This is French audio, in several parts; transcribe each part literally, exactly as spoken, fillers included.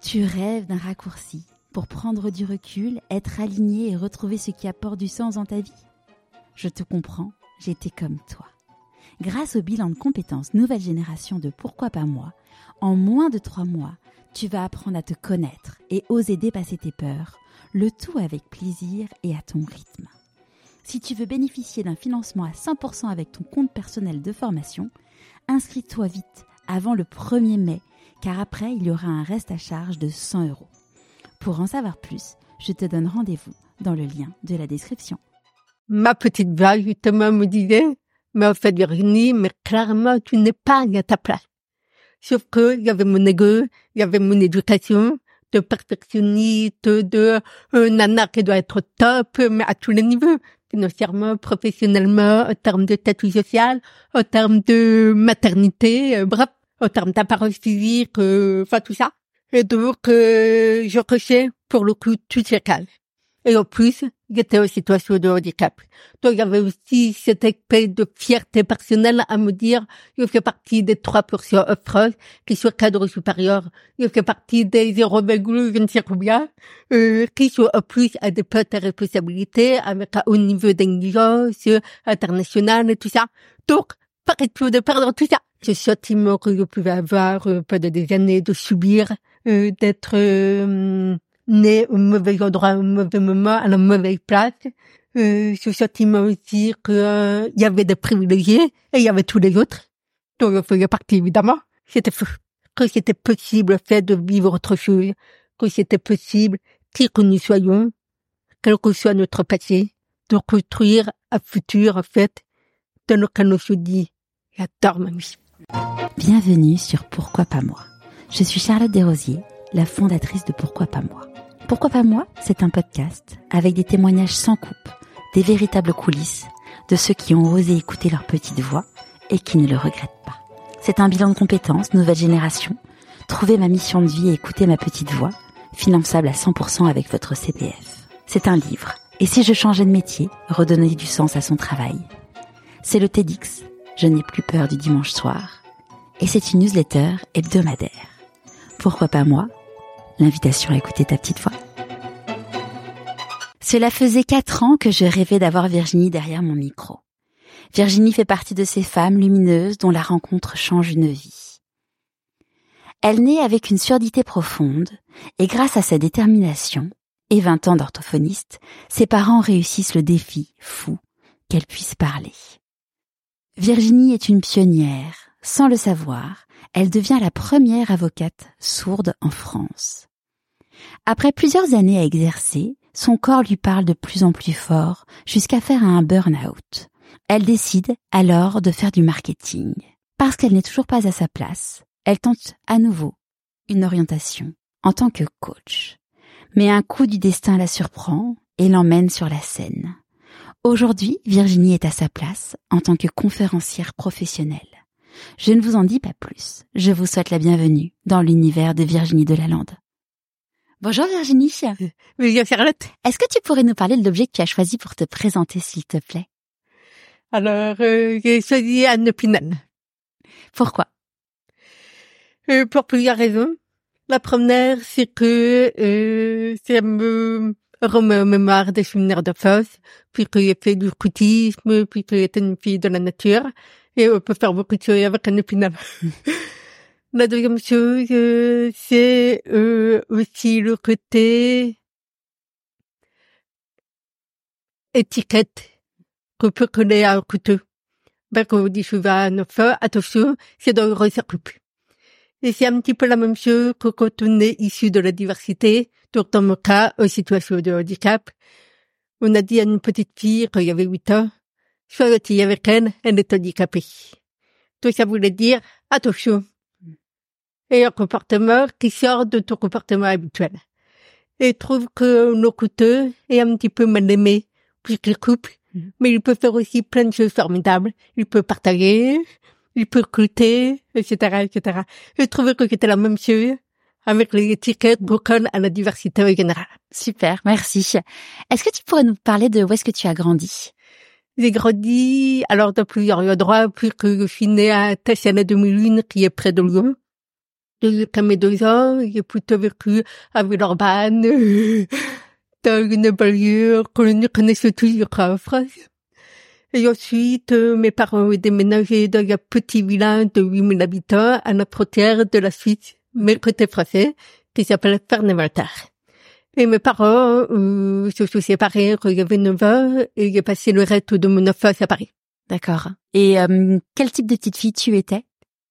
Tu rêves d'un raccourci pour prendre du recul, être aligné et retrouver ce qui apporte du sens dans ta vie? Je te comprends, j'étais comme toi. Grâce au bilan de compétences nouvelle génération de Pourquoi pas moi, en moins de trois mois, tu vas apprendre à te connaître et oser dépasser tes peurs, le tout avec plaisir et à ton rythme. Si tu veux bénéficier d'un financement à cent pour cent avec ton compte personnel de formation, inscris-toi vite avant le premier mai, car après, il y aura un reste à charge de cent euros. Pour en savoir plus, je te donne rendez-vous dans le lien de la description. Ma petite voix, justement, me disait, mais en fait, Virginie, mais clairement, tu n'es pas à ta place. Sauf que, il y avait mon ego, il y avait mon éducation, de perfectionniste, de euh, nana qui doit être top, mais à tous les niveaux. Financièrement, professionnellement, en termes de statut social, en termes de maternité, euh, bref, en termes d'apparence physique, euh, enfin tout ça. Et donc, euh, je cochais pour le coup tout ces cases. Et en plus, j'étais en situation de handicap. Donc, il y avait aussi cette espèce de fierté personnelle à me dire, je fais partie des trois pour cent en France qui sont cadres supérieurs. Je fais partie des zéro virgule je ne sais combien, euh, qui sont en plus à des postes de responsabilité avec un haut niveau d'exigence internationale et tout ça. Donc, pas question de perdre tout ça. Ce sentiment que je pouvais avoir euh, pendant des années de subir, euh, d'être euh, né au mauvais endroit, au mauvais moment, à la mauvaise place. Euh, ce sentiment aussi que euh, il y avait des privilégiés et il y avait tous les autres. Donc je faisais partie, évidemment. C'était fou. Que c'était possible, le fait de vivre autre chose. Que c'était possible, qui que nous soyons, quel que soit notre passé, de construire un futur, en fait, dans lequel on se dit, j'adore ma vie. Bienvenue sur Pourquoi pas moi. Je suis Charlotte Desrosiers, la fondatrice de Pourquoi pas moi. Pourquoi pas moi, c'est un podcast avec des témoignages sans coupe, des véritables coulisses de ceux qui ont osé écouter leur petite voix et qui ne le regrettent pas. C'est un bilan de compétences nouvelle génération, trouver ma mission de vie et écouter ma petite voix, finançable à cent pour cent avec votre C P F. C'est un livre. Et si je changeais de métier, redonner du sens à son travail. C'est le TEDx, je n'ai plus peur du dimanche soir. Et c'est une newsletter hebdomadaire. Pourquoi pas moi? L'invitation à écouter ta petite voix. Cela faisait quatre ans que je rêvais d'avoir Virginie derrière mon micro. Virginie fait partie de ces femmes lumineuses dont la rencontre change une vie. Elle naît avec une surdité profonde et grâce à sa détermination et vingt ans d'orthophoniste, ses parents réussissent le défi fou qu'elle puisse parler. Virginie est une pionnière. Sans le savoir, elle devient la première avocate sourde en France. Après plusieurs années à exercer, son corps lui parle de plus en plus fort jusqu'à faire un burn-out. Elle décide alors de faire du marketing. Parce qu'elle n'est toujours pas à sa place, elle tente à nouveau une orientation en tant que coach. Mais un coup du destin la surprend et l'emmène sur la scène. Aujourd'hui, Virginie est à sa place en tant que conférencière professionnelle. Je ne vous en dis pas plus. Je vous souhaite la bienvenue dans l'univers de Virginie Delalande. Bonjour Virginie. Bonjour Charlotte. Est-ce que tu pourrais nous parler de l'objet que tu as choisi pour te présenter, s'il te plaît? Alors, euh, j'ai choisi Anne Pinel. Pourquoi? euh, Pour plusieurs raisons. La première, c'est que euh, ça me remet en mémoire des souvenirs de force, puis que j'ai fait du scoutisme, puis que j'étais une fille de la nature. Et on peut faire beaucoup de choses avec un épinal. La deuxième chose, euh, c'est euh, aussi le côté étiquette qu'on peut coller à un couteau. Ben, quand on dit souvent à nos femmes, attention, c'est dangereux, ça coupe. Et c'est un petit peu la même chose que quand on est issu de la diversité, donc dans mon cas, en situation de handicap. On a dit à une petite fille, quand il y avait huit ans, soit tu y avec elle, elle est handicapée. Donc ça voulait dire, attention. Et un comportement qui sort de ton comportement habituel. Et je trouve que nos couteaux est un petit peu mal aimé, puisqu'il coupe, mmh. mais il peut faire aussi plein de choses formidables. Il peut partager, il peut recruter, et cetera, et cetera. Je trouve que c'était la même chose avec les étiquettes qu'on colle à la diversité en général. Super, merci. Est-ce que tu pourrais nous parler de où est-ce que tu as grandi? J'ai grandi, alors, dans plusieurs endroits, puisque je suis née à Tassiana deux mille un, qui est près de Lyon. Jusqu'à mes deux ans, j'ai plutôt vécu à Villeurbanne, dans une banlieue qu'on connaissait toujours en France. Et ensuite, mes parents ont déménagé dans un petit village de huit mille habitants à la frontière de la Suisse, mais côté français, qui s'appelle Ferney-Valter. Et mes parents euh, se sont séparés quand j'avais neuf ans et j'ai passé le reste de mon enfance à Paris. D'accord. Et euh, quel type de petite fille tu étais?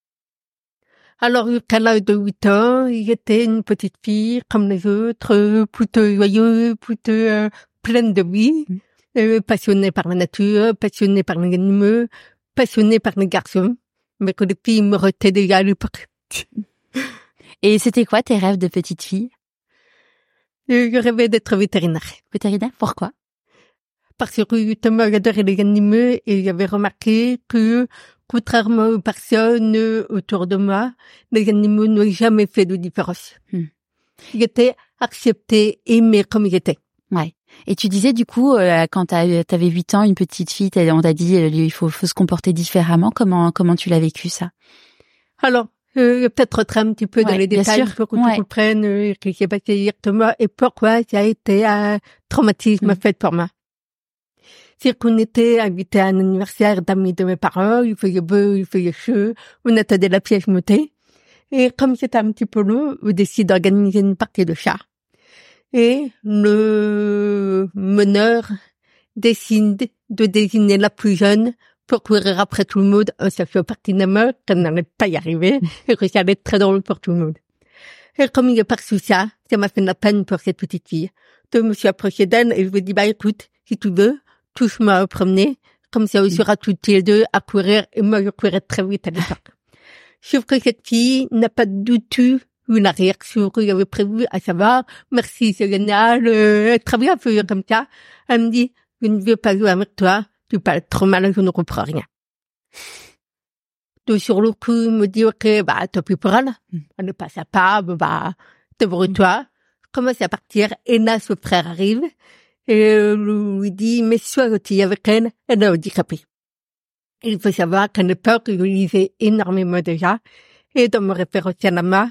Alors, jusqu'à l'âge de huit ans, j'étais une petite fille comme les autres, plutôt joyeuse, plutôt euh, pleine de vie, mmh. euh, passionnée par la nature, passionnée par les animaux, passionnée par les garçons, mais que les filles me retaient déjà à l'époque. Et c'était quoi tes rêves de petite fille? Je rêvais d'être vétérinaire. Vétérinaire, pourquoi? Parce que justement, j'adorais les animaux et j'avais remarqué que, contrairement aux personnes autour de moi, les animaux n'ont jamais fait de différence. Hmm. J'étais acceptée, aimée comme j'étais. Ouais. Et tu disais du coup, euh, quand t'avais huit ans, une petite fille, on t'a dit euh, il faut, faut se comporter différemment. Comment comment tu l'as vécu ça? Alors, euh, peut-être rentrer un petit peu ouais, dans les détails pour que ouais. tu comprennes euh, ce qui s'est passé exactement et pourquoi ça a été un traumatisme hmm. fait pour moi. C'est qu'on était invité à un anniversaire d'amis de mes parents, il faisait beau, il faisait chaud, on attendait la pièce montée. Et comme c'était un petit peu long, on décide d'organiser une partie de chat. Et le meneur décide de désigner la plus jeune pour courir après tout le monde, en sachant pertinemment qu'elle n'allait pas y arriver et que ça allait être très drôle pour tout le monde. Et comme il a perçu ça, ça m'a fait de la peine pour cette petite fille. Donc je me suis approchée d'elle et je lui ai dit, bah écoute, si tu veux, touche-moi à promener, comme ça on sera toutes les deux à courir, et moi je courais très vite à l'époque. Sauf que cette fille n'a pas du tout eu la réaction que j'avais prévue, à savoir, merci, c'est génial, euh, très bien, fais comme ça. Elle me dit, je ne veux pas jouer avec toi, tu parles trop mal, je ne comprends rien. Donc sur le coup, il me dit, ok, bah, tant pis pour elle, elle ne passe pas, bah, débrouille-toi. Je commence à partir, et là, ce frère arrive, et lui dit, mais sois gentil avec elle, elle est handicapée. Il faut savoir qu'à l'époque, je lisais énormément déjà, et dans mon référentiel à moi,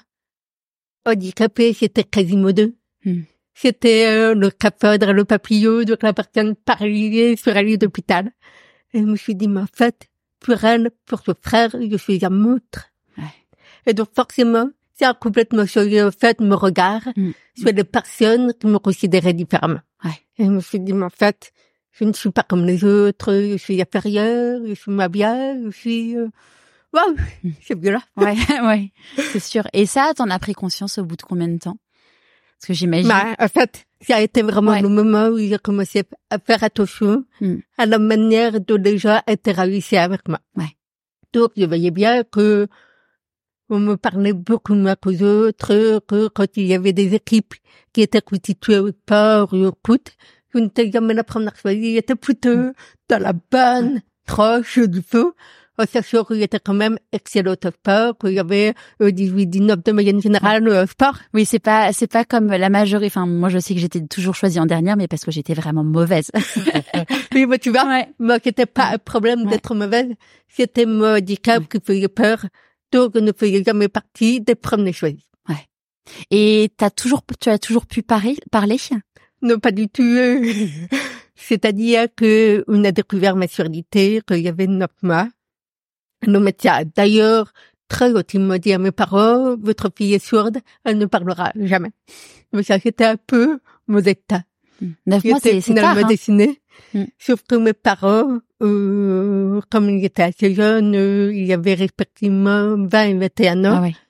handicapé, c'était Quasimodo. Hmm. C'était euh, le capodre, le papillon, donc la personne paralysée sur un lit d'hôpital. Et je me suis dit, mais en fait, pour elle, pour ce frère, je suis un monstre. Ouais. Et donc forcément, ça a complètement changé, en fait, mon regard hmm. sur les personnes qui me considéraient différemment. Ouais. Et je me suis dit, mais en fait, je ne suis pas comme les autres, je suis inférieure, je suis ma bien, je suis... Euh... Waouh, c'est violent. Ouais, ouais, c'est sûr. Et ça, t'en as pris conscience au bout de combien de temps? Parce que j'imagine... Bah, en fait, ça a été vraiment ouais. le moment où j'ai commencé à faire attention mm. à la manière dont les gens interagissaient avec moi. Ouais. Donc, je voyais bien que on me parlait beaucoup moins qu'aux autres, que quand il y avait des équipes qui étaient constituées au port ou au coûte, je n'étais jamais la première choisie, j'étais plutôt dans la bonne tranche du feu, en sachant qu'il était quand même excellent au sport, qu'il y avait dix-huit dix-neuf de moyenne générale au sport. Oui, c'est pas, c'est pas comme la majorité, enfin, moi je sais que j'étais toujours choisie en dernière, mais parce que j'étais vraiment mauvaise. Oui, mais tu vois, ouais. moi qui n'était pas un problème ouais. d'être mauvaise, c'était mon handicap qui faisait peur, donc je ne faisais jamais partie des premiers choisis. Ouais. Et t'as toujours, tu as toujours pu parler, parler? Non, pas du tout. C'est-à-dire que on a découvert ma surdité, qu'il y avait neuf mois. Le médecin, d'ailleurs, très gentiment dit à mes parents, votre fille est sourde, elle ne parlera jamais. Mais ça, c'était un peu mon état. Neuf mois, c'est, c'est tard, hein. Dessiné. Mm. Sauf que mes parents, euh, comme ils étaient assez jeunes, euh, il y avait respectivement vingt et vingt et un ans. Ah ouais.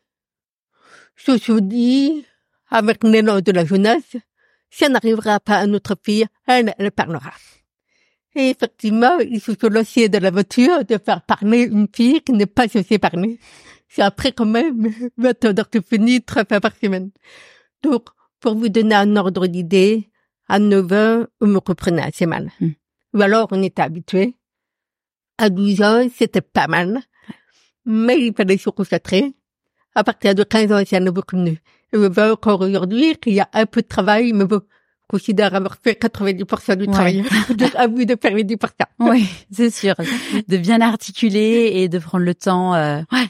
Je me suis dit, avec l'élan de la jeunesse, si elle n'arrivera pas à notre fille, elle, elle parlera. Et effectivement, il se sont lancés de la voiture de faire parler une fille qui n'est pas censée parler. C'est après quand même vingt heures d'orthophonie, trois fois par semaine. Donc, pour vous donner un ordre d'idée, à neuf ans, on me comprenait assez mal. Mmh. Ou alors, on était habitué. À douze ans, c'était pas mal. Mais il fallait se concentrer. À partir de quinze ans, c'est un nouveau connu. Et je vois encore aujourd'hui qu'il y a un peu de travail, mais bon, je considère avoir fait quatre-vingt-dix pour cent du ouais. travail. Donc, à vous de faire les dix pour cent. Oui, c'est sûr. De bien articuler et de prendre le temps. Euh... Ouais.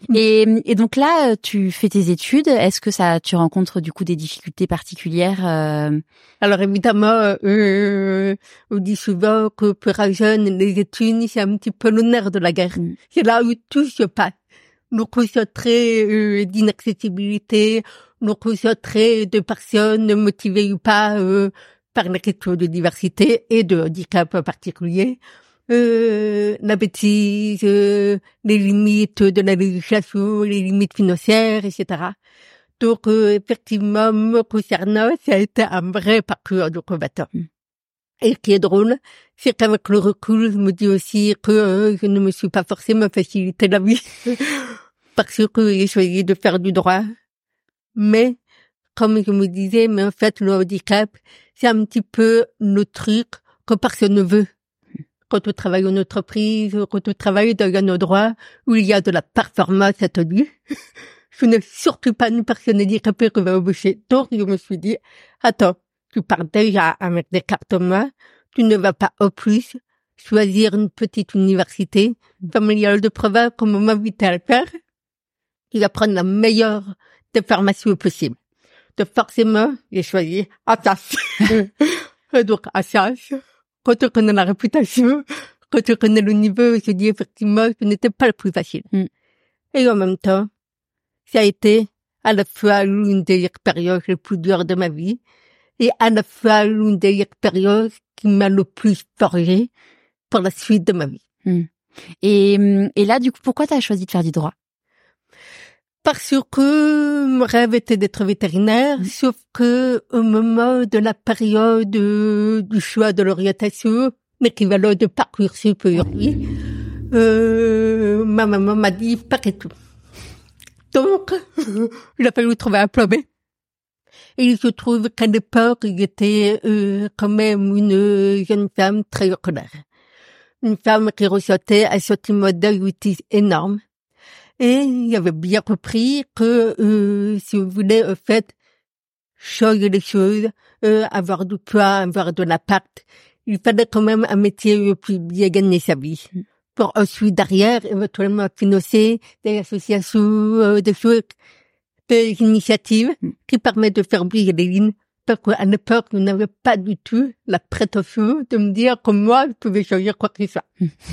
Et, et donc là, tu fais tes études. Est-ce que ça, tu rencontres du coup des difficultés particulières euh... Alors évidemment, euh, on dit souvent que pour un jeune, les études, c'est un petit peu le nerf de la guerre. Mm. C'est là où tout se passe. Nous concentrons euh, d'inaccessibilité, nous concentrons de personnes motivées ou pas euh, par la question de diversité et de handicap en particulier. Euh, la bêtise, euh, les limites de la législation, les limites financières, et cetera. Donc, euh, effectivement, me concernant, ça a été un vrai parcours de combattant. Mm. Et ce qui est drôle, c'est qu'avec le recul, je me dis aussi que euh, je ne me suis pas forcément facilité la vie parce que j'ai choisi de faire du droit. Mais, comme je me disais, mais en fait, le handicap, c'est un petit peu le truc que personne ne veut. Quand on travaille en entreprise, quand on travaille dans un endroit où il y a de la performance attendue, je n'ai surtout pas une personne handicapée que va embaucher. Donc, je me suis dit, attends, tu pars déjà avec des cartes en main, tu ne vas pas au plus choisir une petite université familiale de province comme on m'invitait à le faire. Tu vas prendre la meilleure des formations possibles. Donc, forcément, j'ai choisi Assas. Donc, Assas. Quand on connaît la réputation, quand on connaît le niveau, je dis effectivement que ce n'était pas le plus facile. Mm. Et en même temps, ça a été à la fois l'une des expériences les plus dures de ma vie et à la fois l'une des expériences qui m'a le plus forgé pour la suite de ma vie. Mm. Et, et là, du coup, pourquoi tu as choisi de faire du droit? Parce que mon rêve était d'être vétérinaire, mmh. sauf que au moment de la période du choix de l'orientation, l'équivalent de Parcoursup aujourd'hui, euh, ma maman m'a dit pas et tout. Donc, il a fallu trouver un plan B. Et il se trouve qu'à l'époque, j'étais euh, quand même une jeune femme très en colère. Une femme qui ressentait un sentiment d'injustice énorme. Et il avait bien compris que euh, si on voulait en fait changer les choses, euh, avoir du poids, avoir de l'impact, il fallait quand même un métier plus bien gagner sa vie. Pour ensuite derrière éventuellement financer des associations, euh, des choses, des initiatives qui permettent de faire bouger les lignes. Parce qu'à l'époque, on n'avait pas du tout la prétention de me dire que moi, je pouvais changer quoi que ce soit.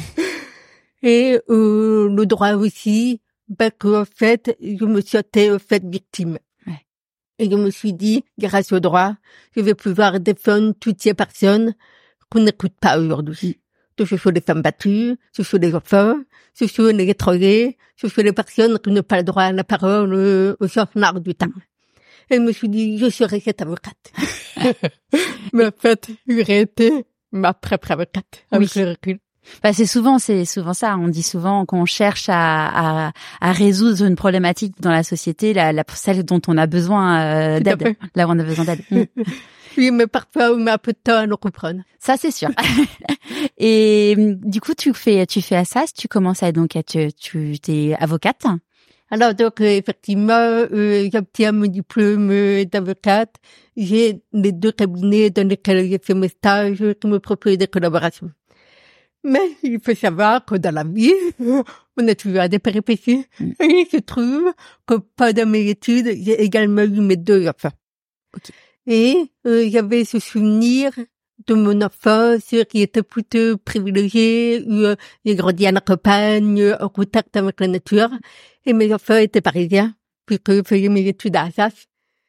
Et euh, le droit aussi, ben qu'en fait, je me sentais en fait victime. Ouais. Et je me suis dit, grâce au droit, je vais pouvoir défendre toutes ces personnes qu'on n'écoute pas aujourd'hui. Mm. Ce sont les femmes battues, ce sont les enfants, ce sont les étrangers, ce sont les personnes qui n'ont pas le droit à la parole euh, au sens large du terme. Et je me suis dit, je serai cette avocate. Mais en fait, j'aurais été ma propre avocate, avec oui. le recul. Bah c'est souvent c'est souvent ça. On dit souvent qu'on cherche à, à à résoudre une problématique dans la société, la, la celle dont on a besoin euh, d'aide, là où on a besoin d'aide. Mmh. Oui, mais parfois on met un peu de temps à le comprendre. Ça c'est sûr. Et du coup tu fais tu fais Assas, tu commences à donc être tu t'es avocate. Alors donc euh, effectivement, euh, j'obtiens mon diplôme euh, d'avocate. J'ai les deux cabinets dans lesquels j'ai fait mes stages qui me proposent des collaborations. Mais il faut savoir que dans la vie, on a toujours des péripéties. Mm. Et il se trouve que pendant mes études, j'ai également eu mes deux enfants. Okay. Et euh, j'avais ce souvenir de mon enfance qui était plutôt privilégié, où euh, j'ai grandi à la campagne, en contact avec la nature. Et mes enfants étaient parisiens, puisque je faisais mes études à Assas.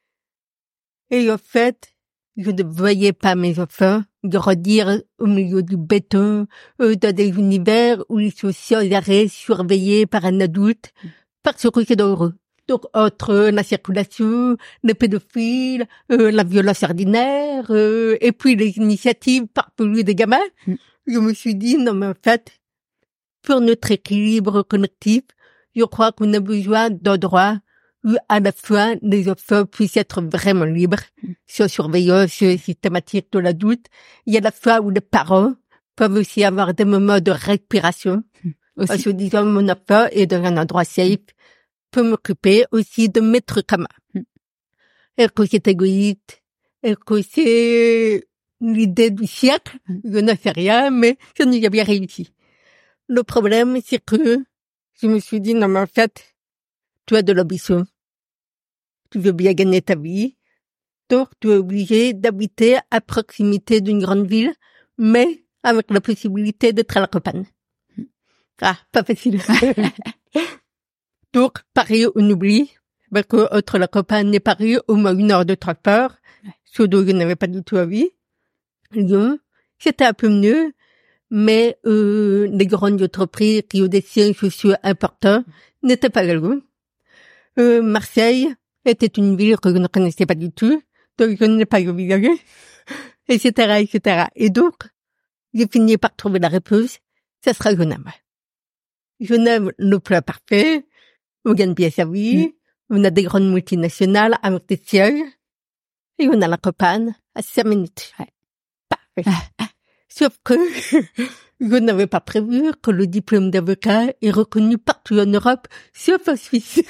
Et en fait, je ne voyais pas mes enfants grandir au milieu du béton, euh, dans des univers où ils sont sans arrêt surveillés par un adulte, parce que c'est dangereux. Donc, entre la circulation, les pédophiles, euh, la violence ordinaire, euh, et puis les initiatives farfelues des gamins, mm. je me suis dit, non mais en fait, pour notre équilibre collectif, je crois qu'on a besoin d'endroits où à la fois les enfants puissent être vraiment libres, sans surveillance systématique de l'adulte, et à la fois où les parents peuvent aussi avoir des moments de respiration, aussi. En se disant mon enfant est dans un endroit safe, peut m'occuper aussi de mes trucs à main. Et que c'est égoïste, et que c'est l'idée du siècle, je n'en sais rien, mais ça nous a bien réussi. Le problème, c'est que je me suis dit, non mais en fait, tu as de l'ambition. Tu veux bien gagner ta vie. Donc, tu es obligé d'habiter à proximité d'une grande ville, mais avec la possibilité d'être à la campagne. Ah, pas facile. Donc, Paris, on oublie. Parce que entre la campagne et Paris, au moins une heure de transport. Surtout, je n'avais pas du tout envie. Lyon, c'était un peu mieux. Mais euh, les grandes entreprises qui ont des sièges sociaux importants n'étaient pas là. Euh, Marseille était une ville que je ne connaissais pas du tout, donc je n'ai pas envisagé, et cetera, et cetera. Et donc, j'ai fini par trouver la réponse, ça sera Genève. Genève, le plat parfait, on gagne bien sa vie, mmh. on a des grandes multinationales avec des sièges, et on a la campagne à cinq minutes. Ouais. Parfait. Sauf que je n'avais pas prévu que le diplôme d'avocat est reconnu partout en Europe, sauf en Suisse.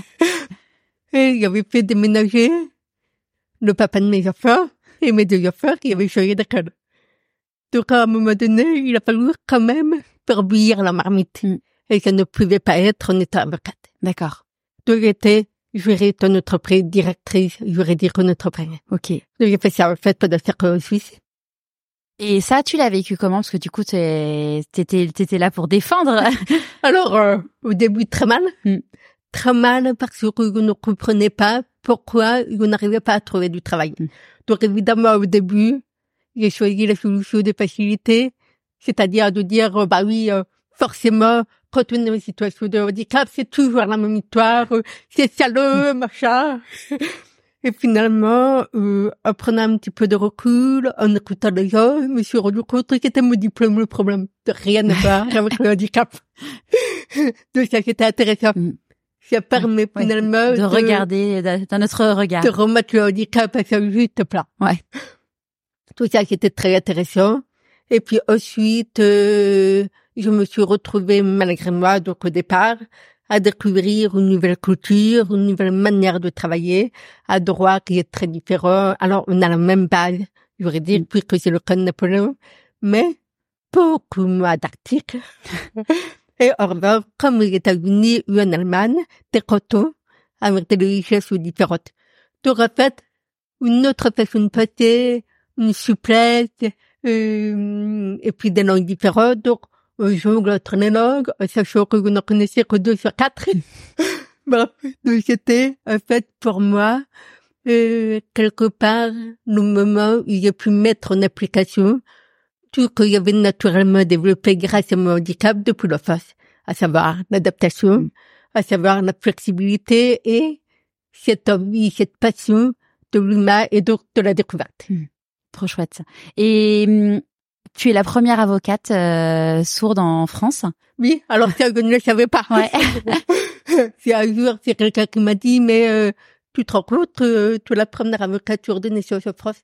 Et j'avais fait déménager le papa de mes enfants et mes deux enfants qui avaient changé d'école. Donc à un moment donné, il a fallu quand même faire bouillir la marmite. Mm. Et ça ne pouvait pas être en étant avocate. D'accord. Donc j'étais jurée ton entreprise, directrice juridique en entreprise. Ok. Donc j'ai fait ça en fait pendant cinq ans en Suisse. Et ça, tu l'as vécu comment? Parce que du coup, t'es, t'étais, t'étais là pour défendre. Alors, euh, au début, très mal. Mm. Très mal parce que je ne comprenais pas pourquoi je n'arrivais pas à trouver du travail. Mm. Donc, évidemment, au début, j'ai choisi la solution de facilité, c'est-à-dire de dire, euh, bah oui, euh, forcément, quand on est en situation de handicap, c'est toujours la même histoire, euh, c'est salaud, mm. machin. Et finalement, euh, en prenant un petit peu de recul, en écoutant les gens, je me suis rendu compte que c'était mon diplôme le problème. De rien à voir avec le handicap. Donc ça, c'était intéressant. Mm. Ça permet ouais, finalement de, de regarder d'un autre regard. De remettre le handicap à sa juste place. Ouais. Tout ça, c'était très intéressant. Et puis ensuite, euh, je me suis retrouvée, malgré moi, donc au départ, à découvrir une nouvelle culture, une nouvelle manière de travailler, un droit qui est très différent. Alors, on a la même base juridique, puisque c'est le code Napoléon, mais beaucoup moins d'articles. Et en revanche, comme aux États-Unis ou en Allemagne, des cantons avec des richesses différentes. Donc, en fait, une autre façon de passer, une souplesse, euh, et puis des langues différentes. Donc, je jongle entre les langues, sachant que je ne connaissais que deux sur quatre. Bref, donc c'était, en fait, pour moi, euh, quelque part, le moment où j'ai pu mettre en application tout ce que j'avais naturellement développé grâce à mon handicap depuis l'enfance, à savoir l'adaptation, à savoir la flexibilité et cette envie, cette passion de l'humain et donc de la découverte. Mmh. Trop chouette. Et tu es la première avocate euh, sourde en France. Oui, alors ça, je ne le savais pas. Ouais. C'est un jour, c'est quelqu'un qui m'a dit, mais euh, tu te rends compte, euh, tu es la première avocate sourde naissante en France.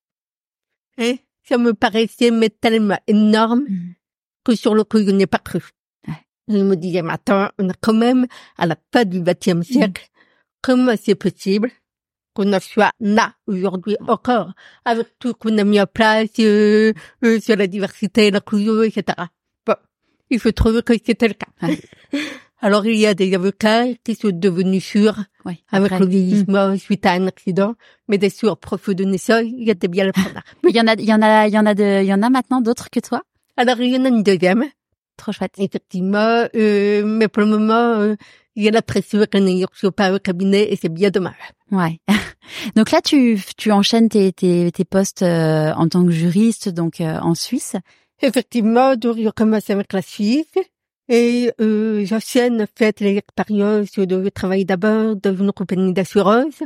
Et ça me paraissait mais tellement énorme mmh. que sur le coup, je n'ai pas cru. Ouais. Je me disais, mais attends, on est quand même à la fin du vingtième siècle. Mmh. Comment c'est possible qu'on en soit là aujourd'hui encore, avec tout qu'on a mis en place euh, euh, sur la diversité, l'inclusion, et cetera. Bon, il faut trouver que c'était le cas. Ouais. Alors, il y a des avocats qui sont devenus sûrs ouais, avec le vieillissement mmh. suite à un accident, mais des sûrs profs de naissance, il y a bien le première. Il y en a, il y en a, il y en a de, il y en a maintenant d'autres que toi? Alors, il y en a une deuxième. Trop chouette. Effectivement, euh, mais pour le moment, euh, il y a la pression qu'on n'y reçoit pas au cabinet et c'est bien dommage. Ouais. Donc là, tu, tu enchaînes tes, tes, tes postes euh, en tant que juriste, donc euh, en Suisse. Effectivement, donc je commence avec la Suisse et euh, j'enchaîne en fait les expériences de travail d'abord dans une compagnie d'assurance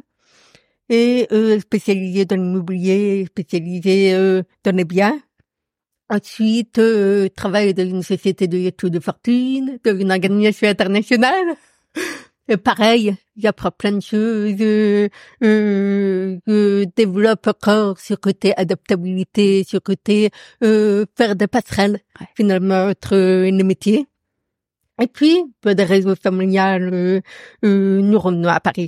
et euh, spécialisée dans l'immobilier, spécialisée euh, dans les biens. Ensuite, euh, travaille dans une société de gestion de fortune, dans une organisation internationale. Et pareil, j'apprends plein de choses, euh, euh, je développe encore ce côté adaptabilité, ce côté euh, faire des passerelles, ouais. finalement, entre les métiers. Et puis, pour des raisons familiales, euh, euh, nous revenons à Paris.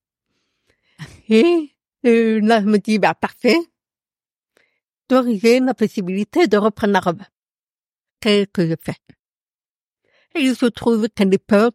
Et euh, là, je me dis, bah parfait. Donc, j'ai la possibilité de reprendre la robe. Qu'est-ce que je fais? Et il se trouve qu'à l'époque,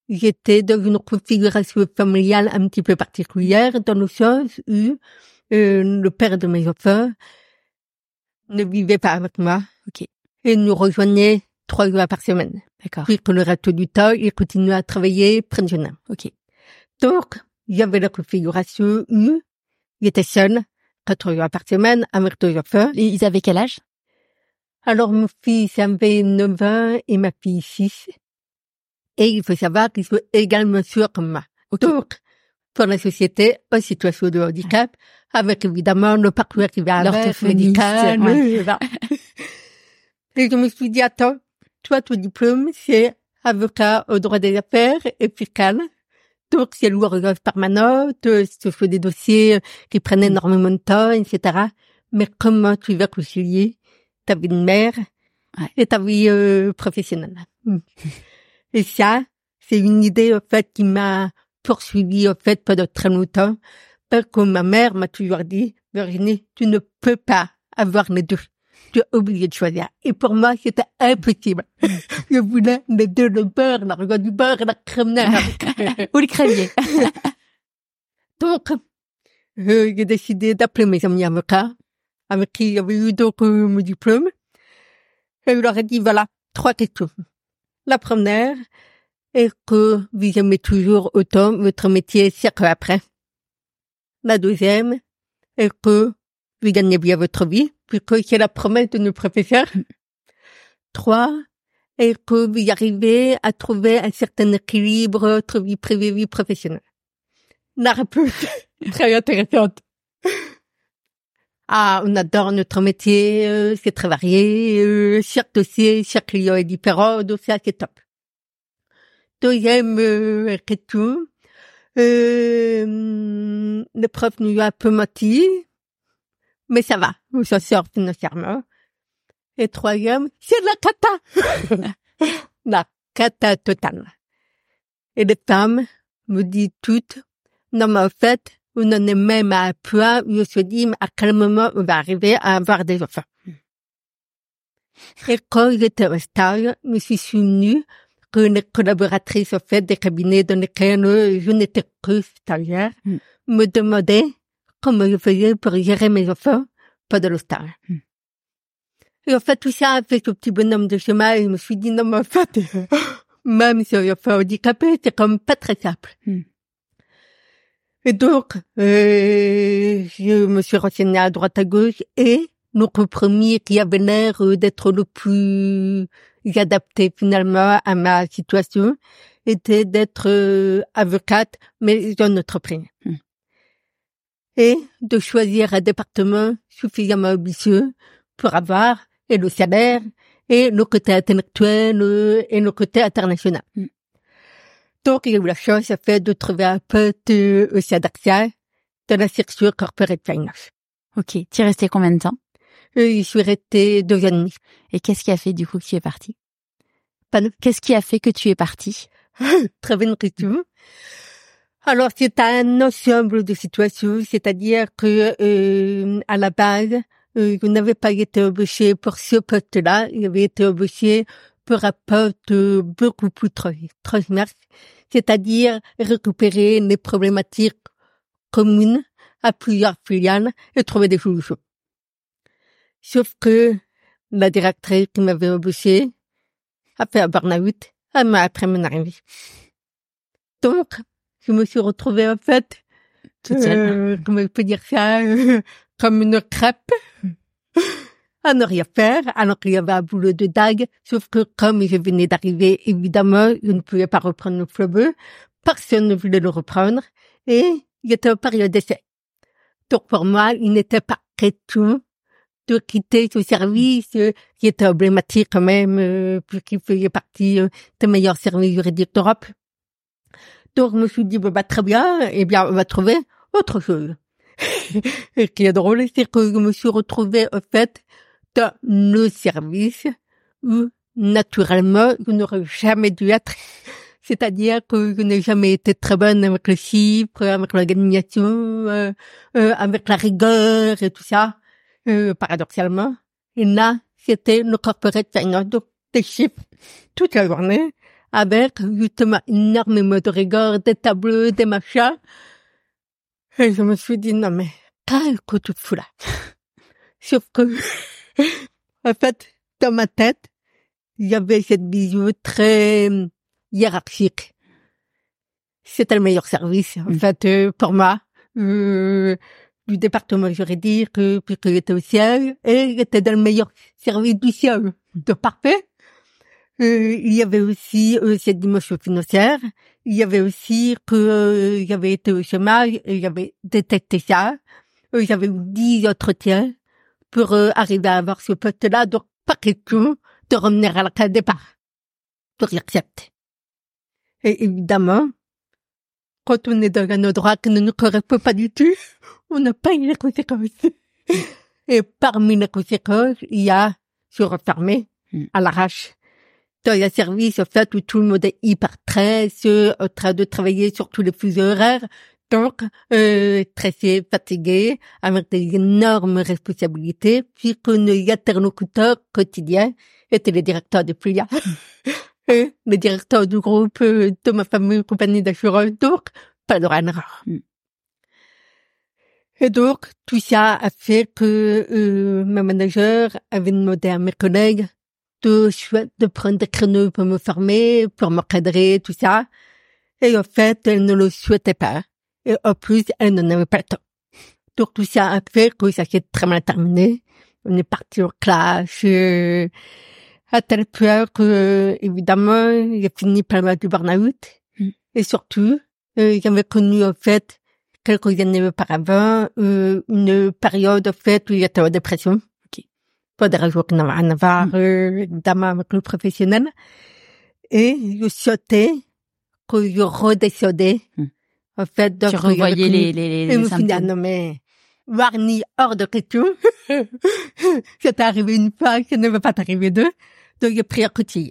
j'étais dans une configuration familiale un petit peu particulière, dans le sens où euh, le père de mes enfants ne vivait pas avec moi. Ok. Et nous rejoignait trois jours par semaine. D'accord. Puis que le reste du temps, il continuait à travailler pensionnat. Ok. Donc, il y avait la configuration où il était seul, quatre jours par semaine, avec deux enfants. Et ils avaient quel âge? Alors, mon fils avait neuf ans et ma fille six. Et il faut savoir qu'ils sont également sûrs comme moi. Okay. Donc, pour la société, en situation de handicap, avec évidemment le parcours qui va avec, médical. Ouais. Et je me suis dit, attends, toi, ton diplôme, c'est avocat au droit des affaires et fiscal. Donc, c'est lourd permanent, ce sont des dossiers qui prennent énormément de temps, et cetera. Mais comment tu vas concilier ta vie de mère ouais. et ta vie euh, professionnelle? Et ça, c'est une idée, en fait, qui m'a poursuivie, en fait, pendant très longtemps. Parce que ma mère m'a toujours dit, Virginie, tu ne peux pas avoir les deux. Tu es obligée de choisir. Et pour moi, c'était impossible. Je voulais les deux, le beurre, l'argot du beurre et la crème nère. Ou le crémier. Donc, euh, j'ai décidé d'appeler mes amis avocats, avec qui j'avais eu donc euh, mon diplôme. Et je leur ai dit, voilà, trois questions. La première est que vous aimez toujours autant votre métier siècle après. La deuxième est que vous gagnez bien votre vie, puisque c'est la promesse de nos professeurs. Trois est que vous arrivez à trouver un certain équilibre entre vie privée et vie professionnelle. La réponse très intéressante. Ah, on adore notre métier, euh, c'est très varié, euh, chaque dossier, chaque client est différent, donc ça c'est top. Deuxième euh, question, euh, le prof nous a un peu menti, mais ça va, on s'en sort financièrement. Et troisième, c'est la cata, la cata totale. Et les femmes me disent toutes, non mais en fait, on en est même à un point où on se dit à quel moment on va arriver à avoir des enfants. Et quand j'étais au stage, je me suis souvenue que les collaboratrices, en fait, des cabinets dans lesquels je n'étais que stagiaire, mm. me demandaient comment je faisais pour gérer mes enfants pendant le stage. Mm. Et en fait, tout ça a fait ce petit bonhomme de chemin et je me suis dit, non mais en fait, même si on enfant handicapé, c'est quand même pas très simple. Mm. Et donc, euh, je me suis renseignée à droite à gauche et le compromis qui avait l'air d'être le plus adapté finalement à ma situation était d'être euh, avocate, mais en entreprise. Mmh. Et de choisir un département suffisamment ambitieux pour avoir et le salaire et le côté intellectuel et le côté international. Mmh. Donc, j'ai eu la chance, en fait, de trouver un pote euh, au Sadaxia, de la section Corporate Finance. Ok. Tu es resté combien de temps? euh, Je suis restée deux ans et demi. Et qu'est-ce qui a fait, du coup, que tu es partie? Pardon? Qu'est-ce qui a fait que tu es partie? Très bonne question. Alors, c'est un ensemble de situations, c'est-à-dire que, euh, à la base, euh, je n'avais pas été embauchée pour ce poste-là, j'avais été embauchée pour un poste beaucoup plus transverse, c'est-à-dire récupérer les problématiques communes à plusieurs filiales et trouver des solutions. Sauf que la directrice qui m'avait embauchée a fait un burn-out un mois après mon arrivée. Donc, je me suis retrouvée en fait, euh, comment je peux dire ça, euh, comme une crêpe, à ne rien faire, alors qu'il y avait un boulot de dingue, sauf que comme je venais d'arriver, évidemment, je ne pouvais pas reprendre le fleuve, personne ne voulait le reprendre, et il était en période d'essai. Donc pour moi, il n'était pas question de quitter ce service euh, qui était emblématique quand même, euh, puisqu'il faisait partie euh, des meilleurs services juridiques d'Europe. Donc je me suis dit, bon, bah, très bien, eh bien on va trouver autre chose. Et ce qui est drôle, c'est que je me suis retrouvée en fait dans le service où naturellement je n'aurais jamais dû être. C'est-à-dire que je n'ai jamais été très bonne avec le chiffre, avec l'organisation, euh, euh, avec la rigueur et tout ça, euh, paradoxalement. Et là, c'était le corporate finance, donc des chiffres toute la journée, avec justement énormément de rigueur, des tableaux, des machins. Et je me suis dit, non mais, qu'est-ce que tu fous là? Sauf que, en fait, dans ma tête, il y avait cette vision très hiérarchique. C'était le meilleur service, en fait, euh, pour moi, euh, du département juridique, euh, puisqu'il était au ciel, et il était dans le meilleur service du ciel. De parfait. Euh, il y avait aussi euh, cette dimension financière. Il y avait aussi que euh, j'avais été au chômage et j'avais détecté ça. Euh, j'avais eu dix entretiens pour euh, arriver à avoir ce poste-là. Donc, pas question de revenir à la case départ pour y accepter. Et évidemment, quand on est dans un endroit qui ne nous correspond pas du tout, on n'a pas eu les conséquences. Et parmi les conséquences, il y a se refermer à l'arrache. Dans un service, en fait, où tout le monde est hyper stressé, en train de travailler sur tous les fuseaux horaires. Donc, euh, stressé, fatigué, avec des énormes responsabilités, puisque nos interlocuteurs quotidiens étaient les directeurs de filiales. Et les directeurs du groupe de ma famille compagnie d'assurance, donc, pas de rien. Mm. Et donc, tout ça a fait que euh, ma manager avait demandé à mes collègues de, de prendre des créneaux pour me former, pour m'encadrer, tout ça. Et en fait, elle ne le souhaitait pas. Et en plus, elle n'en avait pas le temps. Donc, tout ça a fait que ça s'est très mal terminé. On est parti en classe, euh, à tel point que, évidemment, j'ai fini par avoir du burn-out. Mm. Et surtout, euh, j'avais connu, en fait, quelques années auparavant, euh, une période, en fait, où j'étais en dépression. Okay. Pas des raisons qui n'avaient rien à voir, mm. euh, évidemment, avec le professionnel. Et je sautais, que je redescendais, mm. en fait. Donc, tu revoyais les, les, les, et les symptômes. Et je me suis dit, non, mais, Warni, hors de question. Ça t'est arrivé une fois, ça ne va pas t'arriver deux. Donc, j'ai pris un côté.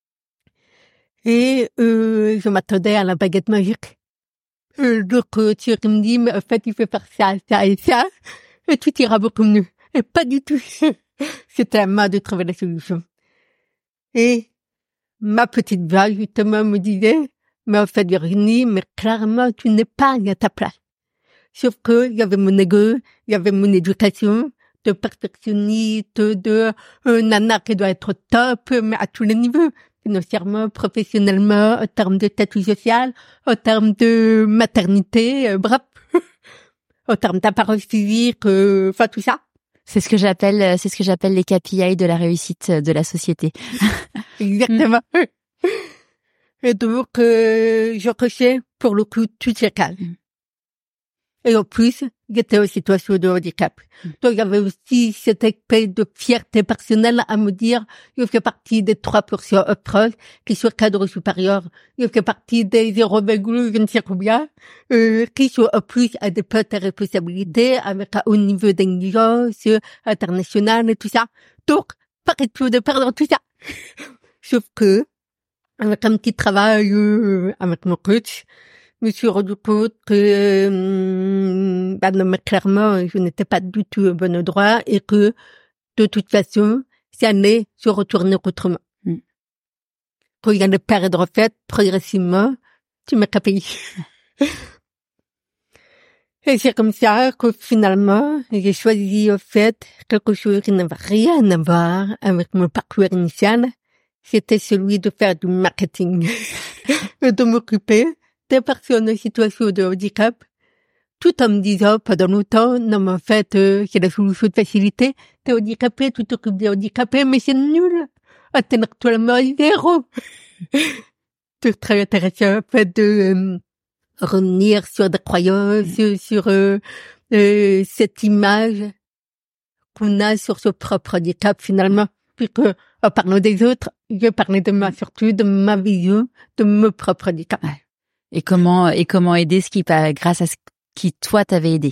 Et, euh, je m'attendais à la baguette magique. Euh, le coach me dit, mais en fait, il faut faire ça, ça et ça, et tout ira beaucoup mieux. Et pas du tout. C'était à moi de trouver la solution. Et ma petite voix, justement, me disait, mais en fait, Virginie, mais clairement, tu n'es pas à ta place. Sauf que, il y avait mon ego, il y avait mon éducation, de perfectionniste, de euh, nana qui doit être top, mais à tous les niveaux. Financièrement, professionnellement, en termes de statut social, en termes de maternité, euh, bref, en termes d'apparence physique, euh, enfin tout ça. C'est ce que j'appelle, c'est ce que j'appelle les K P I de la réussite de la société. Exactement. Et donc, euh, je cochais pour le coup tout ce calme. Et en plus, j'étais en situation de handicap. Mm. Donc, il y avait aussi cette espèce de fierté personnelle à me dire, je fais partie des trois pour cent upfront qui sont cadres supérieurs. Je fais partie des zéro virgule je ne sais combien, euh, qui sont en plus à des postes à responsabilité avec un haut niveau d'exigence internationale et tout ça. Donc, pas question de perdre tout ça. Sauf que, avec un petit travail, euh, avec mon coach, je me suis rendu compte que, euh, bah non, mais clairement, je n'étais pas du tout au bon endroit et que, de toute façon, ça allait se retourner autrement. Mm. Quand il y allait perdre, en fait, progressivement, tu m'as capé. Et c'est comme ça que finalement, j'ai choisi, en fait, quelque chose qui n'avait rien à voir avec mon parcours initial. C'était celui de faire du marketing. Et de m'occuper des personnes en situation de handicap, tout en me disant pendant longtemps, non mais en fait, euh, c'est la solution de facilité, t'es handicapé, tu t'occupes des handicapés, mais c'est nul. Intellectuellement, zéro. C'est très intéressant, en fait, de euh, revenir sur des croyances, sur, sur euh, euh, cette image qu'on a sur son propre handicap, finalement. Puisque, en parlant des autres, je parlais de moi, surtout de ma vision, de mon propre handicap. Ouais. Et comment et comment aider ce qui grâce à ce qui toi t'avait aidé.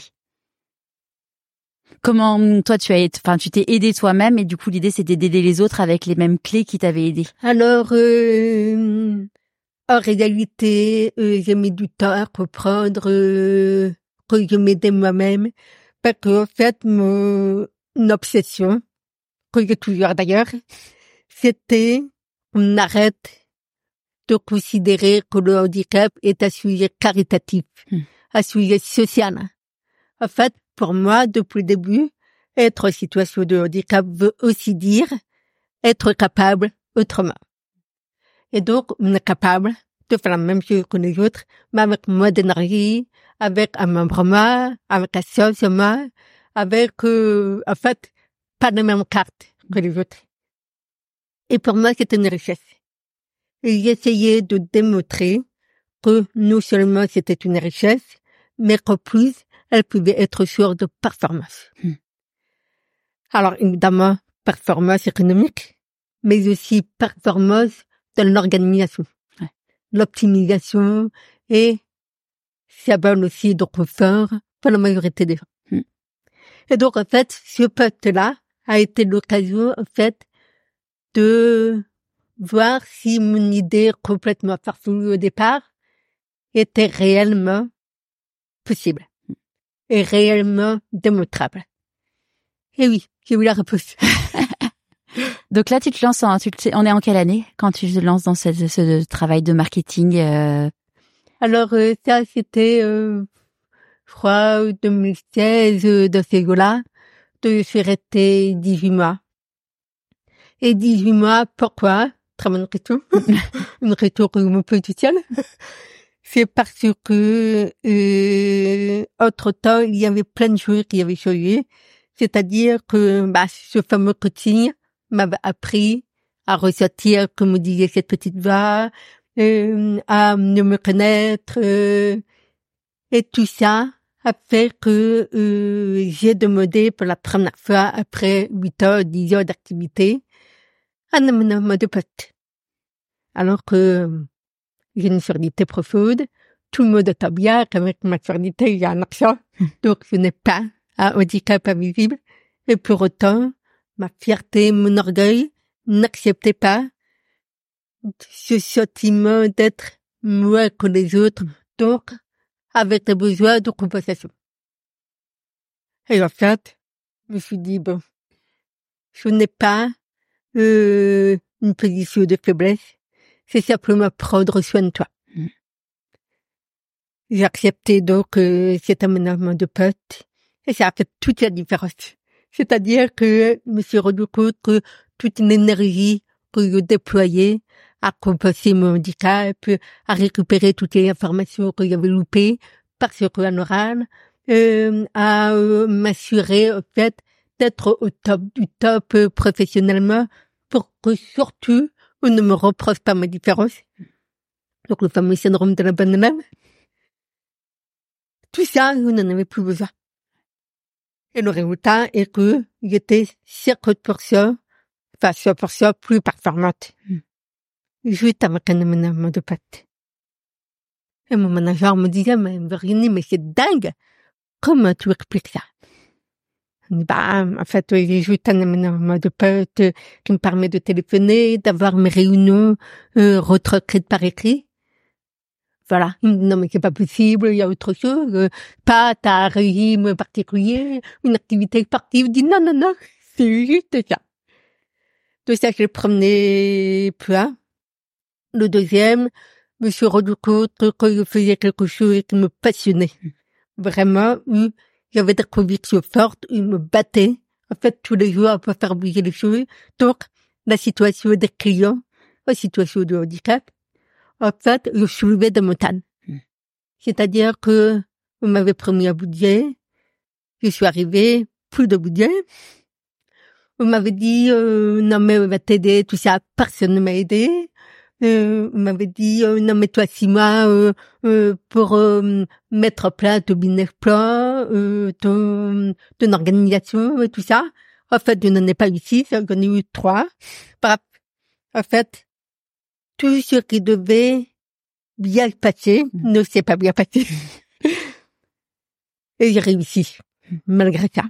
Comment toi tu as enfin tu t'es aidé toi-même et du coup l'idée c'était d'aider les autres avec les mêmes clés qui t'avaient aidé. Alors euh, en réalité euh, j'ai mis du temps à comprendre euh, que je m'aidais moi-même parce que en fait mon obsession que j'ai toujours d'ailleurs c'était on arrête de considérer que le handicap est un sujet caritatif, mmh. un sujet social. En fait, pour moi, depuis le début, être en situation de handicap veut aussi dire être capable autrement. Et donc, on est capable de faire la même chose que les autres, mais avec moins d'énergie, avec un membre, avec un sens humain, avec, euh, en fait, pas les mêmes cartes que les autres. Et pour moi, c'est une richesse. Et j'ai essayé de démontrer que non seulement c'était une richesse, mais qu'en plus, elle pouvait être source de performance. Mmh. Alors, évidemment, performance économique, mais aussi performance dans l'organisation, ouais. l'optimisation et ça donne aussi de confort pour la majorité des gens. Mmh. Et donc, en fait, ce poste-là a été l'occasion, en fait, de voir si mon idée complètement farfelue au départ était réellement possible et réellement démontrable. Et oui, j'ai eu la réponse. Donc là, tu te lances en, tu te, on est en quelle année quand tu te lances dans ce, ce travail de marketing euh... Alors euh, ça, c'était, euh, je crois, deux mille seize, euh, dans ces eaux-là. Je suis restée dix-huit mois. Et dix-huit mois, pourquoi? Très bonne question. Une question que je me pose tout seul. C'est parce que, euh, entre-temps, il y avait plein de choses qui avaient changé. C'est-à-dire que, bah, ce fameux coaching m'avait appris à ressentir, comme me disait cette petite voix, euh, à mieux me connaître, euh, et tout ça a fait que, euh, j'ai demandé pour la première fois, après huit heures, dix heures d'activité, un aménagement de poste. Alors que j'ai une surdité profonde, tout le monde entend bien qu'avec ma surdité, il y a un accent, donc je n'ai pas un handicap invisible. Et pour autant, ma fierté, mon orgueil n'acceptaient pas ce sentiment d'être moins que les autres, donc avec des besoins de compensation. Et en fait, je me suis dit, bon, je n'ai pas euh, une position de faiblesse, c'est simplement prendre soin de toi. Mmh. J'ai accepté donc euh, cet aménagement de poste et ça a fait toute la différence. C'est-à-dire que je me suis rendu compte que toute une énergie que je déployais à compenser mon handicap, à récupérer toutes les informations que j'avais loupées par ce qu'en oral, euh, à euh, m'assurer en fait d'être au top du top euh, professionnellement pour que surtout on ne me reproche pas ma différence. Donc le fameux syndrome de la bonne élève. Tout ça, on n'en avait plus besoin. Et le résultat est que j'étais cinquante pour cent, enfin cent pour cent plus performante. Mmh. Juste avec un aménagement de poste. Et mon manager me disait, mais Virginie, mais c'est dingue! Comment tu expliques ça? Bah, en fait, j'ai juste un aménagement de poste qui me permet de téléphoner, d'avoir mes réunions euh, retranscrites par écrit. Voilà. Non, mais c'est pas possible, il y a autre chose. Euh, pas t'as un régime particulier, une activité sportive. Je dis non, non, non, c'est juste ça. Donc ça, c'est le premier point. Le deuxième, je me suis rendu compte que quand je faisais quelque chose qui me passionnait, vraiment, où j'avais des convictions fortes, où je me battais, en fait, tous les jours, pour faire bouger les choses. Donc, la situation des clients, la situation de handicap, en fait, je soulevais des montagnes. Mmh. C'est-à-dire que on m'avait promis un budget, je suis arrivée, plus de budget. On m'avait dit, euh, non mais on va t'aider, tout ça, personne ne m'a aidé. Euh, on m'avait dit, euh, non mais toi six mois euh, euh, pour euh, mettre en place ton business plan, euh, ton, ton organisation et tout ça. En fait, je n'en ai pas eu six, j'en ai eu trois. En fait, tout ce qui devait bien passer ne s'est pas bien passé. Et j'ai réussi, malgré ça.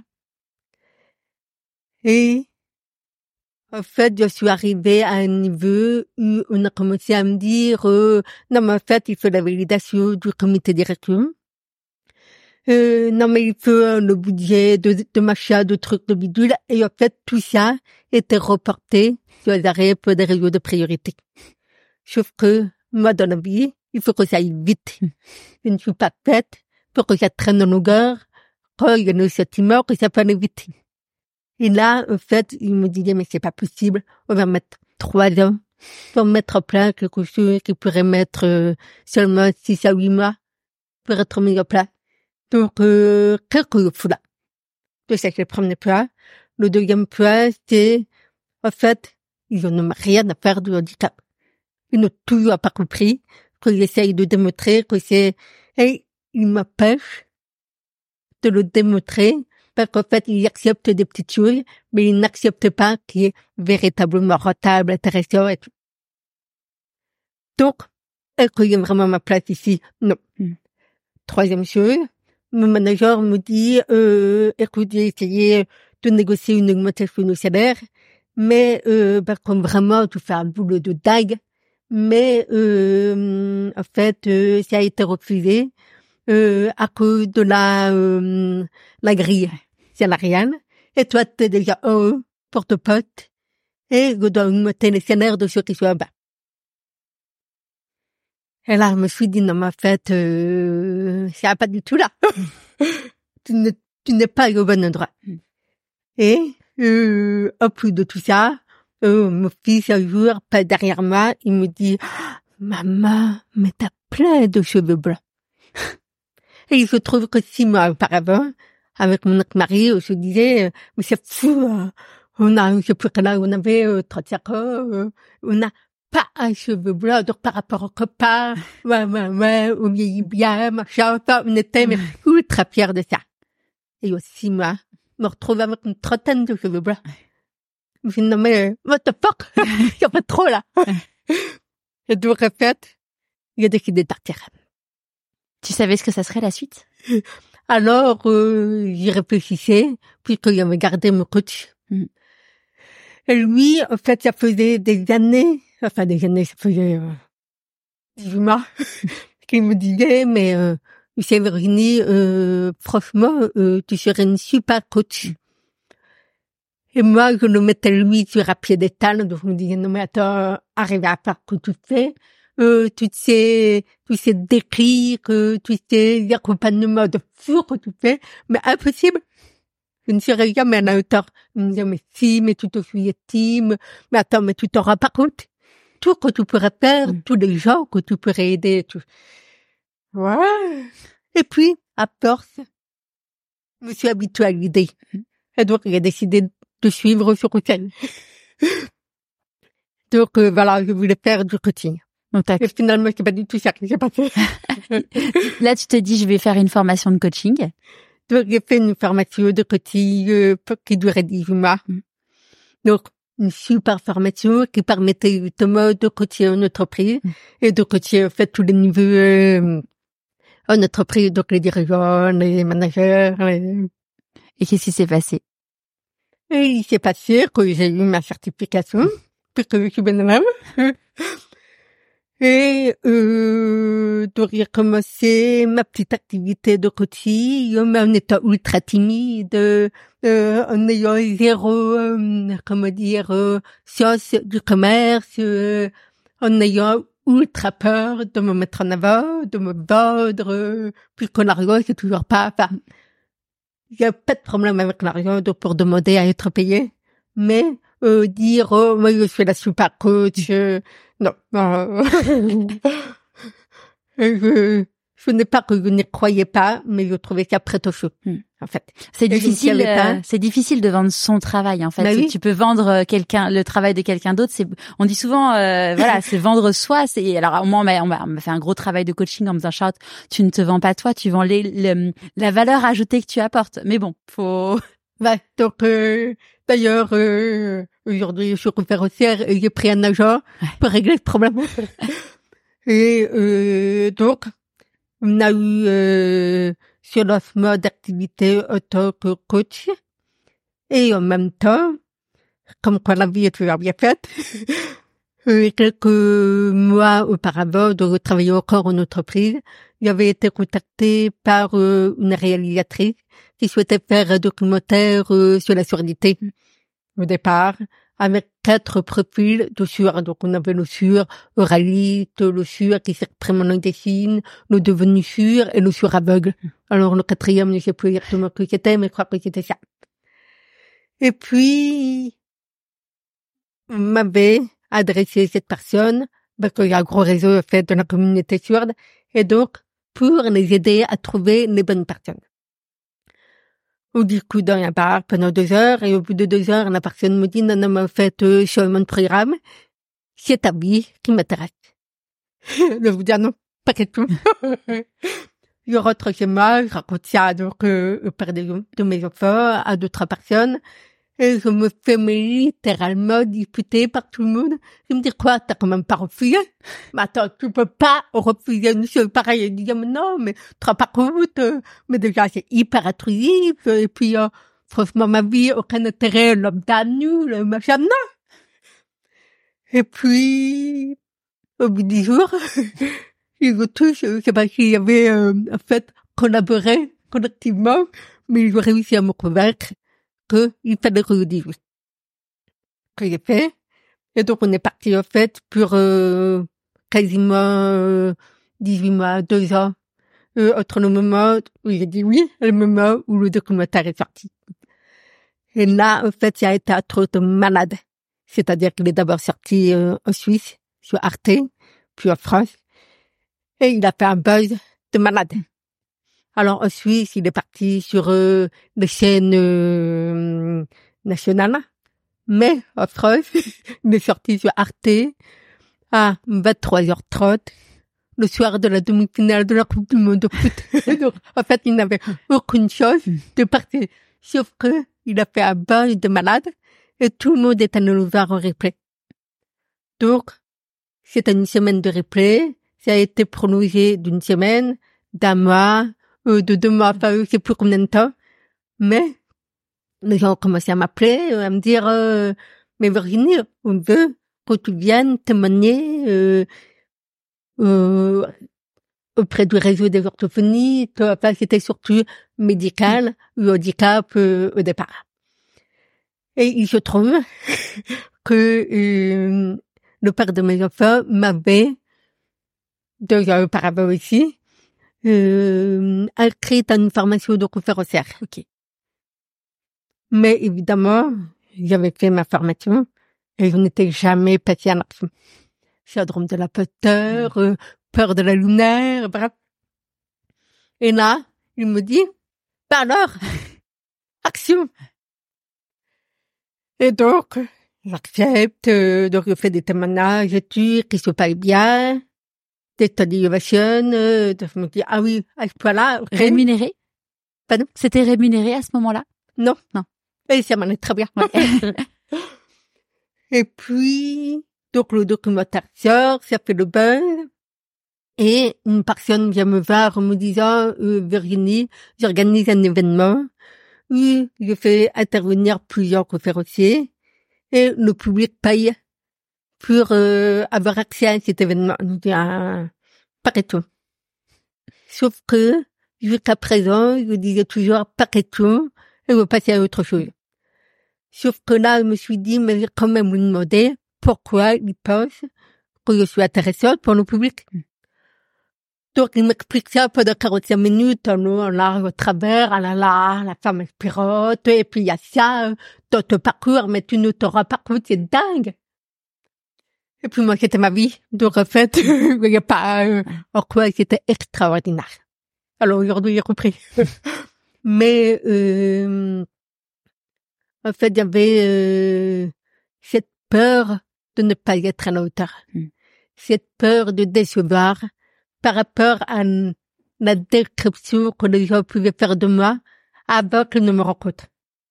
Et en fait, je suis arrivée à un niveau où on a commencé à me dire euh, non mais en fait, il faut la validation du comité directeur. Euh, non mais il faut euh, le budget de, de machin, de trucs, de bidule. Et en fait, tout ça était reporté sur les arrêts pour des réseaux de priorité. Sauf que, moi, dans la vie, il faut que ça aille vite. Je ne suis pas faite pour que ça traîne en longueur, qu'il y ait nos sentiments, que ça peut aller vite. Et là, en fait, il me disait, mais c'est pas possible, on va mettre trois ans pour mettre en place quelque chose qui pourrait mettre euh, seulement six à huit mois pour être mis en place. Donc, euh, qu'est-ce que je fous là? Donc, c'est le premier point. Le deuxième point, c'est, en fait, ils n'ont rien à faire du handicap. Ils n'ont toujours pas compris que j'essaye de démontrer que c'est, et ils m'empêchent de le démontrer parce qu'en fait, ils acceptent des petites choses, mais ils n'acceptent pas qu'il est véritablement rentable, intéressant et tout. Donc, est-ce qu'il y a vraiment ma place ici? Non. Mm. Troisième chose, mon manager me dit, euh, écoute, j'ai essayé de négocier une augmentation de salaire, mais euh, bah, comme vraiment tu fais un boulot de dingue, mais euh, en fait, euh, ça a été refusé euh, à cause de la euh, la grille salariale. Et toi, t'es déjà haut pour te pote et je dois augmenter les salaires de ceux qui sont bas. Et là, je me suis dit, non, mais en fait, euh, ça va pas du tout là. tu ne, tu n'es pas au bon endroit. Et, euh, au plus de tout ça, euh, mon fils, un jour, pas derrière moi, il me dit, maman, mais t'as plein de cheveux blancs. Et il se trouve que six mois auparavant, avec mon ex-mari, on se disait, mais c'est fou, hein. On a, je sais plus quel âge on avait, euh, trente-cinq ans, euh, on a pas un cheveu blanc, donc par rapport au copain, ouais, ouais, ouais, on vieillit bien, machin, on était mais ultra fiers de ça. Et aussi, moi, me retrouve avec une trentaine de cheveux blancs. Je me suis dit, non mais, what the fuck, il y a pas trop là. Et donc, en fait, il a décidé de partir. Tu savais ce que ça serait la suite? Alors, euh, j'y réfléchissais, puisqu'il avait gardé mon coach. Mm. Et lui, en fait, ça faisait des années, enfin des années, ça faisait euh, dix-huit mois, qu'il me disait, mais euh, tu sais, Virginie, euh, franchement, euh, tu serais une super coach. Et moi, je le mettais lui sur un piédestal, donc je me disais, non mais attends, arrive à faire que tu fais. Euh, tu sais, tu sais décrire, que tu sais l'accompagnement de fou que tu fais, mais impossible. Je ne serais jamais à la hauteur. Je me disais, mais si, mais tu te sous-estimes, mais attends, mais tu t'en rends pas compte. Tout que tu pourrais faire, mmh. tous les gens que tu pourrais aider, tout. Ouais. Et puis, à force, je me suis habituée à l'idée. Et donc, j'ai décidé de suivre sur Routine. Donc, euh, voilà, je voulais faire du coaching. Et finalement, c'est pas du tout ça que j'ai pas fait. Là, tu te dis, je vais faire une formation de coaching. Donc, j'ai fait une formation de coaching euh, qui durait dix-huit mois. Mm. Donc, une super formation qui permettait justement de coacher en entreprise mm. et de coacher en fait tous les niveaux euh, en entreprise, donc les dirigeants, les managers. Les... Et qu'est-ce qui s'est passé? Et il s'est passé que j'ai eu ma certification, puisque je suis bénévole. Et euh, donc j'ai commencé ma petite activité de coaching, mais en étant ultra timide, euh, en ayant zéro, euh, comment dire, euh, science du commerce, euh, en ayant ultra peur de me mettre en avant, de me vendre, euh, puisque l'argent c'est toujours pas, enfin, il y a pas de problème avec l'argent pour demander à être payé, mais euh, dire oh moi je suis la super coach, euh, non, non. je, je n'ai pas que je n'y croyais pas, mais je trouvais ça prétentieux. Hmm. En fait, c'est difficile. Euh, c'est difficile de vendre son travail. En fait, bah oui. Tu peux vendre quelqu'un, le travail de quelqu'un d'autre. C'est, on dit souvent, euh, voilà, c'est vendre soi. C'est alors moi, on m'a, on m'a fait un gros travail de coaching en me disant, Charlotte, tu ne te vends pas toi, tu vends les, le, la valeur ajoutée que tu apportes. Mais bon, faut. Ouais, donc euh, d'ailleurs euh, aujourd'hui je suis conférencière et j'ai pris un agent ouais. pour régler le problème. Et euh, donc on a eu euh, sur lancement d'activité en tant que coach et en même temps, comme quoi la vie est toujours bien faite, euh, quelques mois auparavant, donc je travaillais encore en entreprise, j'avais été contactée par euh, une réalisatrice qui souhaitait faire un documentaire euh, sur la surdité au départ, avec quatre profils de sueur. Donc, on avait le sueur oralite, le sueur qui s'exprime en intestine, le devenu sueur et le sueur aveugle. Alors, le quatrième, je ne sais plus exactement ce que c'était, mais je crois que c'était ça. Et puis, on m'avait adressé cette personne, parce qu'il y a un gros réseau, en fait, de la communauté suerde, et donc, pour les aider à trouver les bonnes personnes. Au du coup, dans un bar pendant deux heures, et au bout de deux heures, la personne me dit, non, non, mais en fait, euh, sur mon programme, c'est ta vie qui m'intéresse. Je vous dis, non, pas du tout. Je rentre chez moi, je raconte ça, donc, euh, au père de, de mes enfants, à d'autres personnes, et je me fais mais, littéralement disputer par tout le monde. Je me dis, quoi, t'as quand même pas refusé? Mais attends, tu peux pas refuser une chose pareille. Je dis, mais non, mais tu te rends pas compte, euh, mais déjà, c'est hyper intrusif, et puis, euh, franchement, ma vie, aucun intérêt, l'homme nul, machin, non. Et puis, au bout du jour, ils ont tous, je sais pas s'il y avait, euh, en fait, collaboré collectivement, mais ils ont réussi à me convaincre que il fallait que je dise oui. Que j'ai fait. Et donc, on est parti, en fait, pour, euh, quasiment, euh, dix-huit mois, deux ans, euh, entre le moment où j'ai dit oui et le moment où le documentaire est sorti. Et là, en fait, ça a été un truc de malade. C'est-à-dire qu'il est d'abord sorti, euh, en Suisse, sur Arte, puis en France. Et il a fait un buzz de malade. Alors, en Suisse, il est parti sur euh, les chaînes euh, nationales. Mais en France, il est sorti sur Arte à vingt-trois heures trente, le soir de la demi-finale de la Coupe du Monde de foot. Donc, en fait, il n'avait aucune chance de partir. Sauf que il a fait un buzz de malade et tout le monde est allé le voir en replay. Donc, c'était une semaine de replay. Ça a été prolongé d'une semaine, d'un mois, euh, de deux mois, enfin, je sais plus combien de temps. Mais, les gens ont commencé à m'appeler, à me dire, euh, mais Virginie, on veut que tu viennes témoigner, euh, euh, auprès du réseau des orthophonistes. Enfin, c'était surtout médical, ou handicap, euh, au départ. Et il se trouve que, euh, le père de mes enfants m'avait, deux ans auparavant aussi, euh, inscrit à une formation de conférencière. Ok. Mais évidemment, j'avais fait ma formation et je n'étais jamais passée à l'action. Syndrome de l'imposteur, euh, peur de la lunaire, bref. Et là, il me dit, bah alors, action. Et donc, j'accepte, euh, donc je fais des témoignages, tu qui se passe bien, des study ovation, euh, donc je me dis, ah oui, à ce point-là. Okay. Rémunéré? Pardon? C'était rémunéré à ce moment-là? Non. Non. Et ça m'en est très bien. Ouais. Et puis, donc le documentaire sort, ça fait le buzz. Et une personne vient me voir en me disant, euh, Virginie, j'organise un événement où je fais intervenir plusieurs conférenciers et le public paye pour euh, avoir accès à cet événement. Je dis, ah, pas du tout. Sauf que, jusqu'à présent, je disais toujours pas du tout et je passais à autre chose. Sauf que là, je me suis dit, mais j'ai quand même lui demander pourquoi il pense que je suis intéressante pour le public. Donc, il m'explique ça pendant quarante-cinq minutes, on a au travers, ah là là, la femme inspirante, et puis il y a ça, dans ton parcours, mais tu ne te rends pas compte, c'est dingue. Et puis moi, c'était ma vie. Donc, en fait, il n'y a pas, euh, en quoi c'était extraordinaire. Alors, aujourd'hui, j'ai compris. Mais, euh, en fait, il y avait euh, cette peur de ne pas être à la hauteur. Mm. Cette peur de décevoir par rapport à la description que les gens pouvaient faire de moi avant qu'ils ne me rencontrent.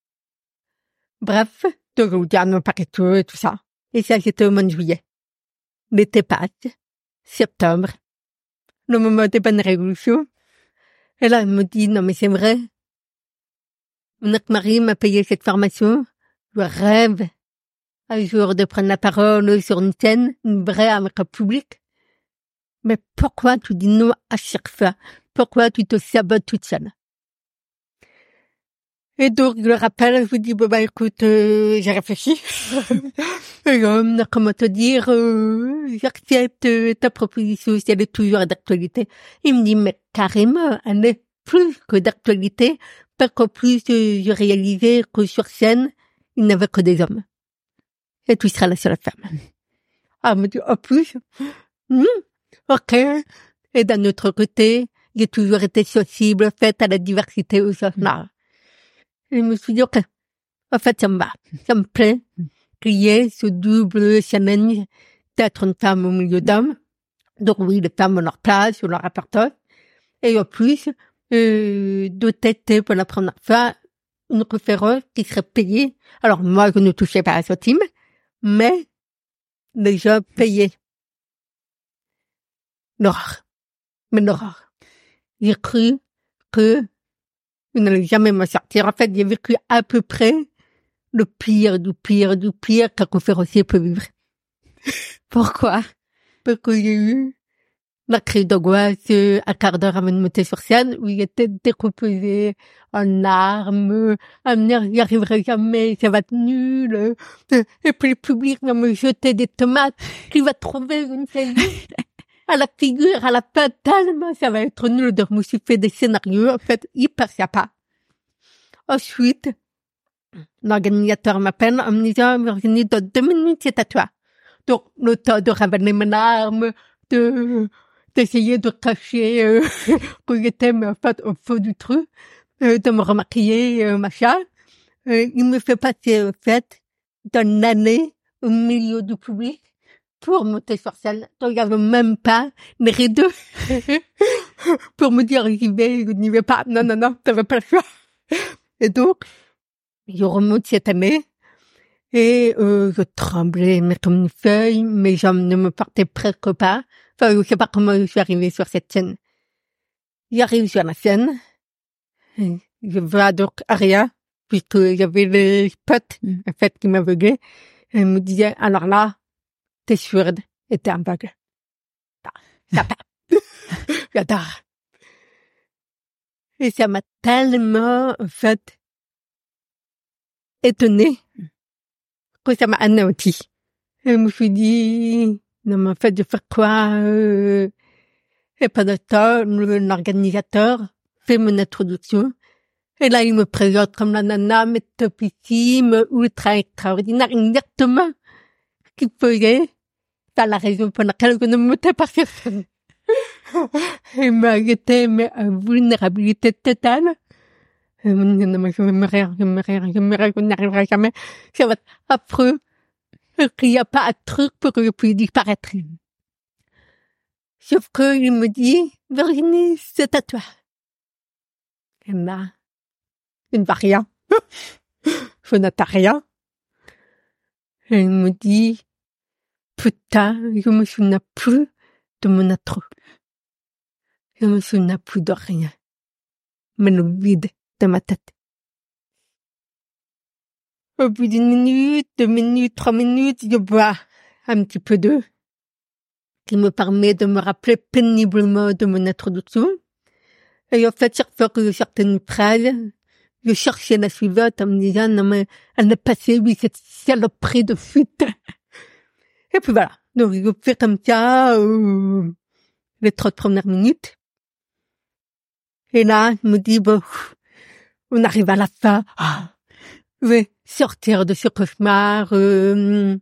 Bref, donc je vous dis, non, pas du tout, et tout ça. Et ça, c'était au mois de juillet. L'été passe, septembre, le moment des bonnes révolutions. Et là, elle me dit, non, mais c'est vrai. Mon ex-mari m'a payé cette formation. Je rêve un jour de prendre la parole sur une scène, une vraie Amérique publique. Mais pourquoi tu dis non à chaque fois? Pourquoi tu te sabotes toute seule? Et donc, je le rappelle, je vous dis, bon, bah, écoute, euh, j'ai réfléchi. Et, euh, comment te dire, euh, j'accepte euh, ta proposition si elle est toujours d'actualité. Il me dit, mais carrément, elle n'est plus que d'actualité, parce qu'en plus, euh, j'ai réalisé que sur scène, il n'y avait que des hommes. Et tu seras la seule femme. Ah, elle me dit, en plus, hmm, ok. Et d'un autre côté, j'ai toujours été sensible, faite à la diversité au sens large. Et je me suis dit, ok, en fait, ça me va, ça me plaît, qu'il y ait ce double challenge d'être une femme au milieu d'hommes. Donc oui, les femmes ont leur place, ont leur importance. Et en plus, euh, de têter pour la première fois une conférence qui serait payée. Alors moi, je ne touchais pas à ce team, mais les gens payaient. L'horreur. Mais l'horreur. J'ai cru que je n'allais jamais m'en sortir. En fait, j'ai vécu à peu près le pire, du pire, du pire qu'un conférencier peut vivre. Pourquoi? Parce que j'ai eu la crise d'angoisse euh, un quart d'heure avant de monter sur scène où il était décomposé en larmes, à me dire j'y arriverai jamais, ça va être nul. euh, Et puis le public va me jeter des tomates qu'il va trouver une série à la figure, à la patte, tellement ça va être nul. Donc je me suis fait des scénarios en fait hyper sympa. Ensuite, l'organisateur m'appelle en me disant Virginie, dans deux minutes c'est à toi. Donc le temps de ravaler mes larmes, de d'essayer de cacher euh, que j'étais mais en fait au fond du truc, euh, de me remaquiller, euh, machin. Euh, il me fait passer au fait d'une année au milieu du public pour monter sur scène. Donc il n'y avait même pas les rideaux pour me dire j'y vais, je n'y vais pas. Non, non, non, t'avais pas le choix. Et donc, je remonte cette année. Et euh, je tremblais, mais comme une feuille, mes jambes ne me portaient presque pas. Enfin, je sais pas comment je suis arrivée sur cette scène. J'arrive sur la scène, je vois donc Aria, puisque j'avais les potes, en fait, qui m'aveuglaient. Elle me disait, alors là, t'es sourde et t'es aveugle. Ça va. J'adore. Et ça m'a tellement, en fait, étonnée que ça m'a anéanti. Et je me suis dit, non, mais en fait, de faire quoi, euh... Et pendant ce temps, l'organisateur fait mon introduction. Et là, il me présente comme la nana, mais topissime, ultra extraordinaire, exactement ce qu'il faisait. C'est la raison pour laquelle je ne me montais pas sur scène. Il m'a jeté, mais à vulnérabilité totale. Et me dit, non, mais je vais me rire, je vais me rire, je vais me rire, je n'arriverai jamais. Ça va être affreux. Il n'y a pas un truc pour que je puisse disparaître. Sauf que il me dit, Virginie, c'est à toi. Et là, je ne vois rien. Je n'entends rien. Et il me dit, putain, je me souviens plus de mon intro. Je me souviens plus de rien. Mais le vide de ma tête. Au bout d'une minute, deux minutes, trois minutes, je bois un petit peu d'eau, qui me permet de me rappeler péniblement de mon introduction. Et en fait, chaque fois que je sortais une phrase, je cherchais la suivante en me disant, non mais, elle est passée, oui, cette saloperie de fuite. Et puis voilà. Donc, je fais comme ça, euh, les trente premières minutes. Et là, je me dis, bon, on arrive à la fin. Ah, je vais sortir de ce cauchemar, euh,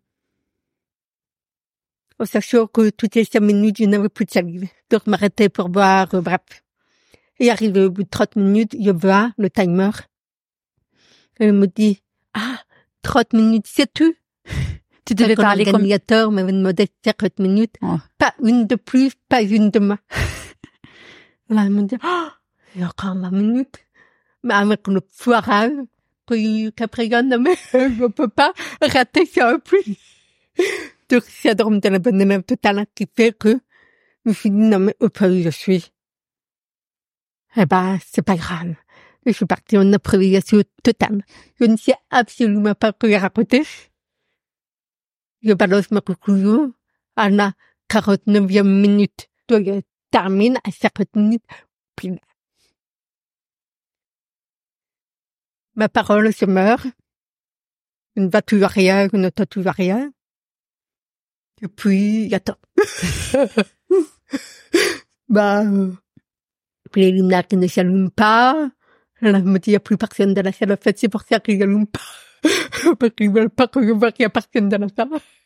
en sachant que toutes les cinq minutes, je n'avais plus de salive. Donc, je m'arrêtais pour boire, euh, bref. Et arrivé au bout de trente minutes, je vois le timer. Et il me dit, ah, trente minutes, c'est tout. Tu devais parler comme... L'organisateur m'avait demandé cinquante minutes. Oh. Pas une de plus, pas une de moins. Là, il me dit, oh, il y a encore vingt minutes. Mais avec le foirage, qu'après, non, mais je ne peux pas rater ça en plus. Donc, c'est syndrome de la bonne élève totale qui fait que je me suis dit, non, mais au cas où je suis, eh ben, c'est pas grave. Je suis partie en improvisation totale. Je ne sais absolument pas quoi raconter. Je balance ma conclusion à la quarante-neuvième minute. Donc, je termine à cinquante minutes. Puis, ma parole se meurt. Une va toujours rien, une autre toujours rien. Et puis, il attend. bah, euh, puis les luminaires qui ne s'allument pas. Là, je me dis, il n'y a plus personne dans la salle. En fait, c'est pour ça qu'ils n'allument pas. Parce qu'ils veulent pas que je vois qu'il n'y a personne dans la salle.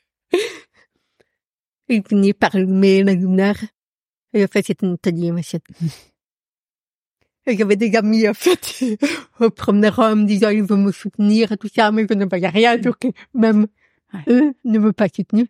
Il finit par allumer la lumière. Et en fait, c'était une atelier, ma chienne. Et j'avais des amis, en fait, au premier rang, me disant, ils veulent me soutenir et tout ça, mais je ne voyais rien, donc même ouais. eux ne m'ont pas soutenu.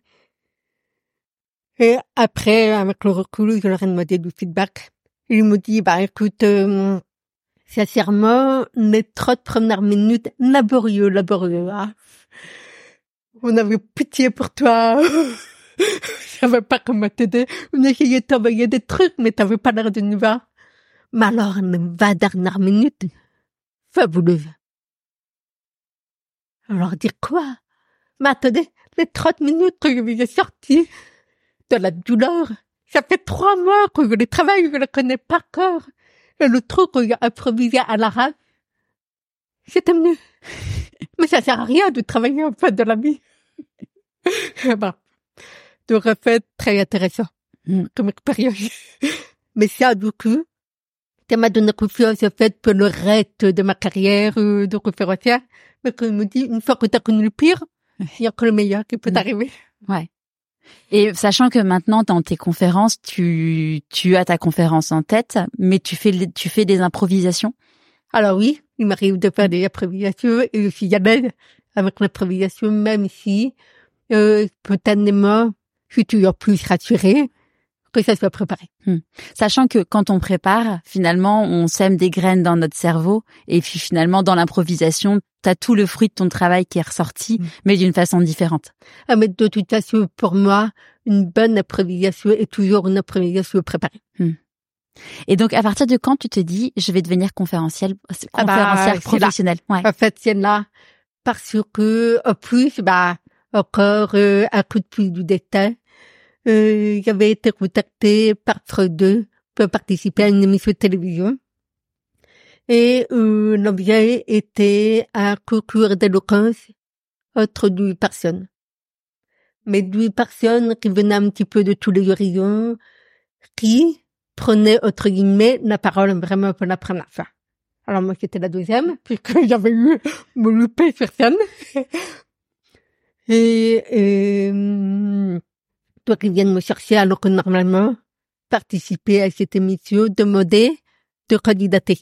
Et après, avec le recul, je leur ai demandé du feedback. Ils m'ont dit, bah, écoute, euh, sincèrement, les trente premières minutes, laborieux, laborieux, hein. On avait pitié pour toi. Je savais pas comment t'aider. On essayait de t'envoyer des trucs, mais t'avais pas l'air de nous voir. Mais alors, les vingt dernières minutes, fabuleuse. Alors, dire quoi? Mais attendez, les trente minutes que je vous ai sorties de la douleur, ça fait trois mois que je les travaille, je les connais par cœur. Et le truc que j'ai improvisé à l'arrache, c'était mieux. Mais ça sert à rien de travailler en fait de la vie. Bon. Donc, en fait, très intéressant comme expérience. Mais ça, du coup, ça m'a donné confiance, en fait, pour le reste de ma carrière de conférencière. Mais comme il me dit, une fois que t'as connu le pire, il y a que le meilleur qui peut t'arriver. Ouais. Et sachant que maintenant, dans tes conférences, tu, tu as ta conférence en tête, mais tu fais, tu fais des improvisations? Alors oui, il m'arrive de faire des improvisations et je suis à l'aise avec l'improvisation, même ici. Euh, spontanément, je suis toujours plus rassurée que ça soit préparé. Hmm. Sachant que quand on prépare, finalement, on sème des graines dans notre cerveau et puis finalement, dans l'improvisation, t'as tout le fruit de ton travail qui est ressorti, hmm. mais d'une façon différente. Ah, mais de toute façon, pour moi, une bonne improvisation est toujours une improvisation préparée. Hmm. Et donc, à partir de quand tu te dis, je vais devenir conférencière, conférencière ah bah, professionnelle? Ouais. En fait, c'est là parce que, en plus, bah, encore euh, un coup de pouce du destin. Euh, j'avais été contactée par France deux pour participer à une émission de télévision. Et euh, l'objet était un concours d'éloquence entre douze personnes. Mais douze personnes qui venaient un petit peu de tous les horizons, qui prenaient, entre guillemets, la parole vraiment pour la première fois. Alors moi, c'était la deuxième, puisque j'avais eu me louper sur scène. Et... Euh, donc, ils viennent me chercher alors que normalement, participer à cette émission, demander de candidater.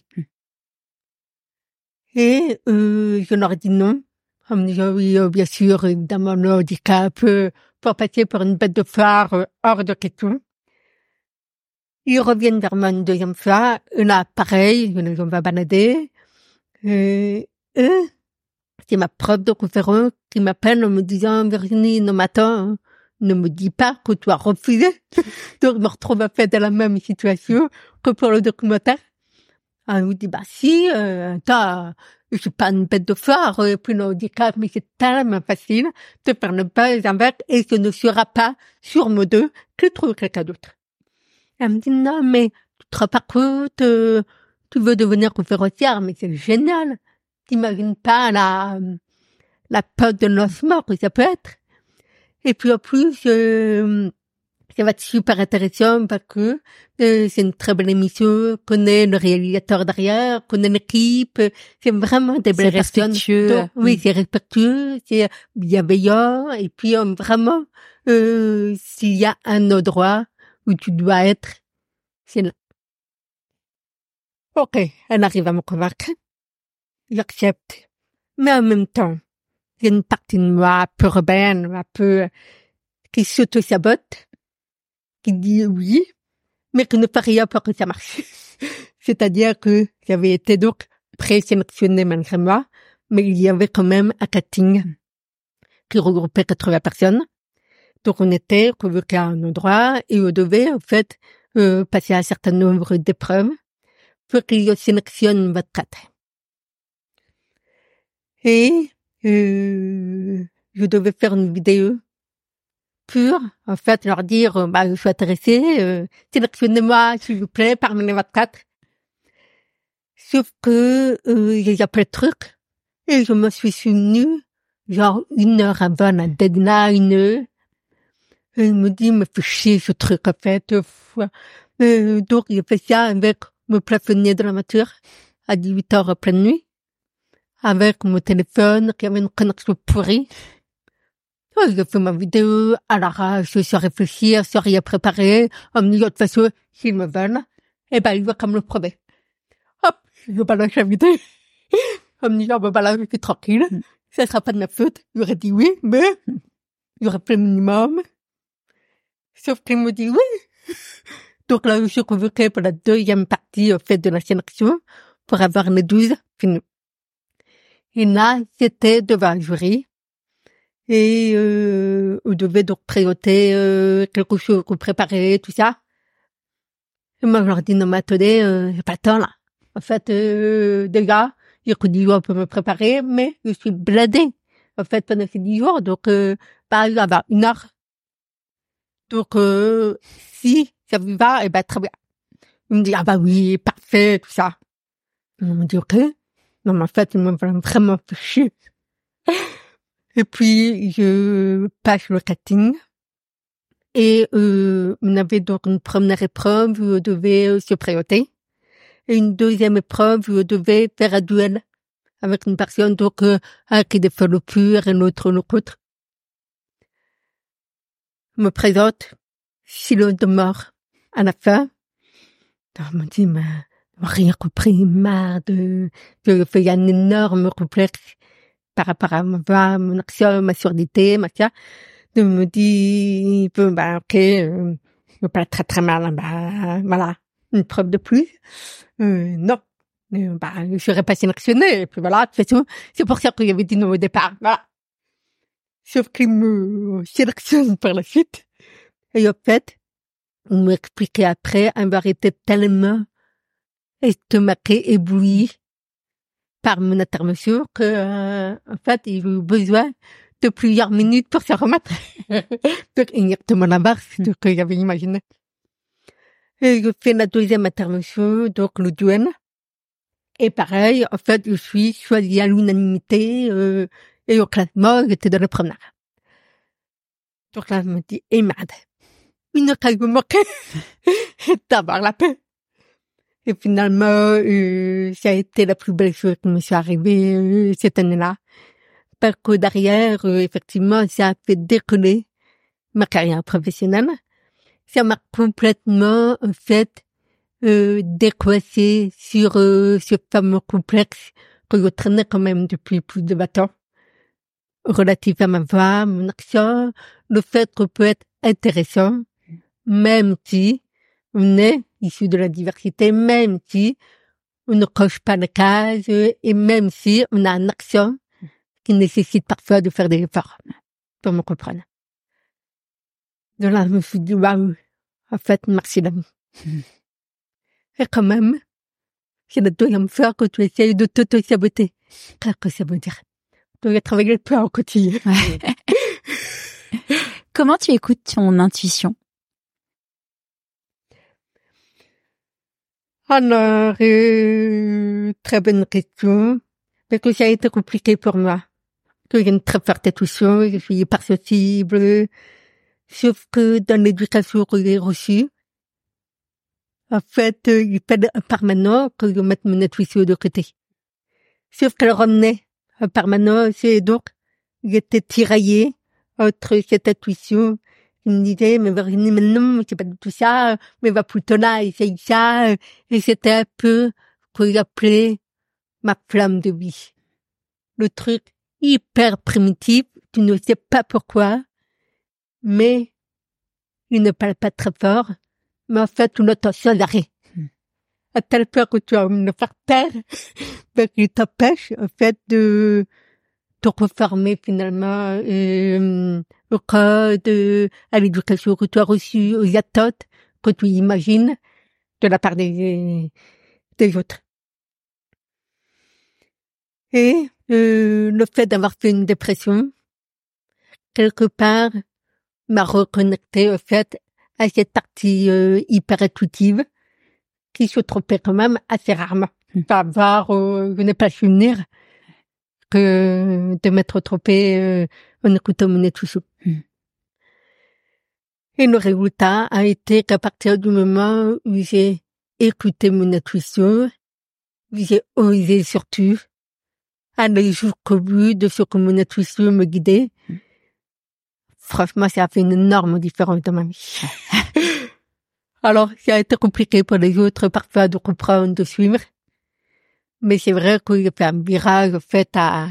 Et euh, je leur dis non. En me disant oui, euh, bien sûr, évidemment, le handicap, euh, pour passer pour une bête de phare, euh, hors de question. Ils reviennent vers moi une deuxième fois. Et là, pareil, on va balader. Et, et c'est ma prof de conférence qui m'appelle en me disant, Virginie, non, m'attends, ne me dis pas que tu as refusé. Donc, je me retrouve à faire dans la même situation que pour le documentaire. Elle me dit, bah si, euh, t'as, je suis pas une bête de phare, et puis le handicap, mais c'est tellement facile de faire le pas avec, et ce ne sera pas sur mes deux que trouve quelqu'un d'autre. Elle me dit, non, mais tu te rends pas compte, euh, tu veux devenir conférencière, mais c'est génial. T'imagines pas la, la peur de lancement que ça peut être. Et puis en plus, euh, ça va être super intéressant parce que euh, c'est une très belle émission, connaît le réalisateur derrière, connaît l'équipe, c'est vraiment des belles personnes. Respectueux. Donc, oui, c'est respectueux, c'est bienveillant, et puis euh, vraiment, euh, s'il y a un endroit où tu dois être, c'est là. Ok, elle arrive à me convaincre, j'accepte, mais en même temps, il y a une partie de moi un peu rebelle, un peu qui s'auto-sabote, qui dit oui, mais qui ne fait rien pour que ça marche. C'est-à-dire que j'avais été donc présélectionnée malgré moi, mais il y avait quand même un casting qui regroupait quatre-vingts personnes. Donc on était convoqués à un endroit et on devait en fait euh, passer un certain nombre d'épreuves pour qu'ils sélectionnent votre tête. Et euh, je devais faire une vidéo pour, en fait, leur dire, bah, je suis intéressée, euh, sélectionnez-moi, s'il vous plaît, parmi les vingt-quatre. Sauf que, euh, il y a plein de trucs Et je me suis souvenue, genre une heure avant la deadline, et il me dit, me fait chier ce truc, en fait. Euh, donc, il fait ça avec mon plafonnier de la voiture à dix-huit heures en pleine nuit, avec mon téléphone qui avait une connexion pourrie. J'ai fait ma vidéo à l'arrache, sans réfléchir, sans rien préparer, en me disant de toute façon, s'ils me veulent, eh ben, il va comme le premier. Hop, je balance la vidéo. En me disant, ben là, je suis tranquille. Ça sera pas de ma faute. Il aurait dit oui, mais il aurait fait le minimum. Sauf qu'il me dit oui. Donc là, je suis convoquée pour la deuxième partie, au fait, de la sélection, pour avoir les douze finaux. Et là, c'était devant un jury. Et euh, on devait donc présenter euh, quelque chose qu'on préparait, tout ça. Et moi, je leur dis, non, mais attendez, euh, j'ai pas le temps, là. En fait, euh, des gars, j'ai que dix jours, on peut me préparer, mais je suis bladée. En fait, pendant ces dix jours, donc, euh, bah, il va y avoir une heure. Donc, euh, si ça vous va, eh ben, très bien. Il me dit, ah bah oui, parfait, tout ça. On me dit, ok. Non, mais en fait, il m'a vraiment fait chier. Et puis, je passe le casting. Et euh, on avait donc une première épreuve où on devait euh, se présenter. Et une deuxième épreuve où on devait faire un duel avec une personne, donc euh, un qui défait le pur et l'autre le contre. Je me présente, silence de mort à la fin. On me dit, mais rien compris, marre de... Je fais un énorme complexe par rapport à ma voix, mon action, ma surdité, ma ça. De me dit, bah, ok, euh, je parle très très mal, bah, voilà, une preuve de plus. Euh, non, euh, bah, je serais pas sélectionnée, et puis voilà, de toute façon, c'est pour ça qu'il y avait dit non au départ, voilà. Sauf qu'il me sélectionne par la suite. Et en fait, on m'expliquait après avoir été tellement estomaqué, ébloui par mon intervention que, euh, en fait, il a eu besoin de plusieurs minutes pour se remettre. Donc, exactement l'inverse de ce que j'avais imaginé. Et je fais la deuxième intervention, donc le duel. Et pareil, en fait, je suis choisie à l'unanimité, euh, et au classement, j'étais dans le premier. Donc là, je me dis, eh merde, une heure qu'elle me manquait, et d'avoir la paix. Et finalement, euh, ça a été la plus belle chose qui me soit arrivée euh, cette année-là. Parce que derrière, euh, effectivement, ça a fait décoller ma carrière professionnelle. Ça m'a complètement, en fait, euh, décoiffé sur euh, ce fameux complexe que je traînais quand même depuis plus de vingt ans. Relatif à ma voix, mon accent, le fait qu'on peut être intéressant, même si on est issu de la diversité, même si on ne coche pas les cases, et même si on a un accent qui nécessite parfois de faire des efforts pour me comprendre. De là, je me suis dit, waouh, en fait, merci l'ami. Mmh. Et quand même, c'est la deuxième fois que tu essayes de t'auto-saboter. Qu'est-ce que ça veut dire? Tu dois travailler le peu au quotidien. Ouais. Comment tu écoutes ton intuition? Alors, euh, très bonne question. Parce que ça a été compliqué pour moi. Que j'ai une très forte intuition, je suis hypersensible. Sauf que dans l'éducation que j'ai reçue, en fait, il fallait en permanence que je mette mon intuition de côté. Sauf qu'elle revenait en permanence, et donc, j'étais tiraillée entre cette intuition qui me disait, mais Virginie, mais non, c'est pas du tout ça, mais va plutôt là, essaye ça, et c'était un peu ce que j'appelais ma flamme de vie. Le truc hyper primitif, tu ne sais pas pourquoi, mais il ne parle pas très fort, mais en fait, une attention d'arrêt. Mmh. À tel point que tu as envie de faire taire, parce qu'il t'empêche, en fait, de te reformer finalement euh, au code, euh, à l'éducation que tu as reçue, aux attentes que tu imagines de la part des, des autres. Et euh, le fait d'avoir fait une dépression, quelque part, m'a reconnecté au fait à cette partie euh, hyper intuitive qui se trompait quand même assez rarement. Mmh. Pas avoir, euh, je n'ai pas souvenir que de m'être trompée euh, en écoutant mon intuition. Mm. Et le résultat a été qu'à partir du moment où j'ai écouté mon intuition, j'ai osé surtout aller jusqu'au bout de ce que mon intuition me guidait. Mm. Franchement, ça a fait une énorme différence dans ma vie. Alors, ça a été compliqué pour les autres parfois de comprendre, de suivre. Mais c'est vrai qu'il y a fait un virage fait à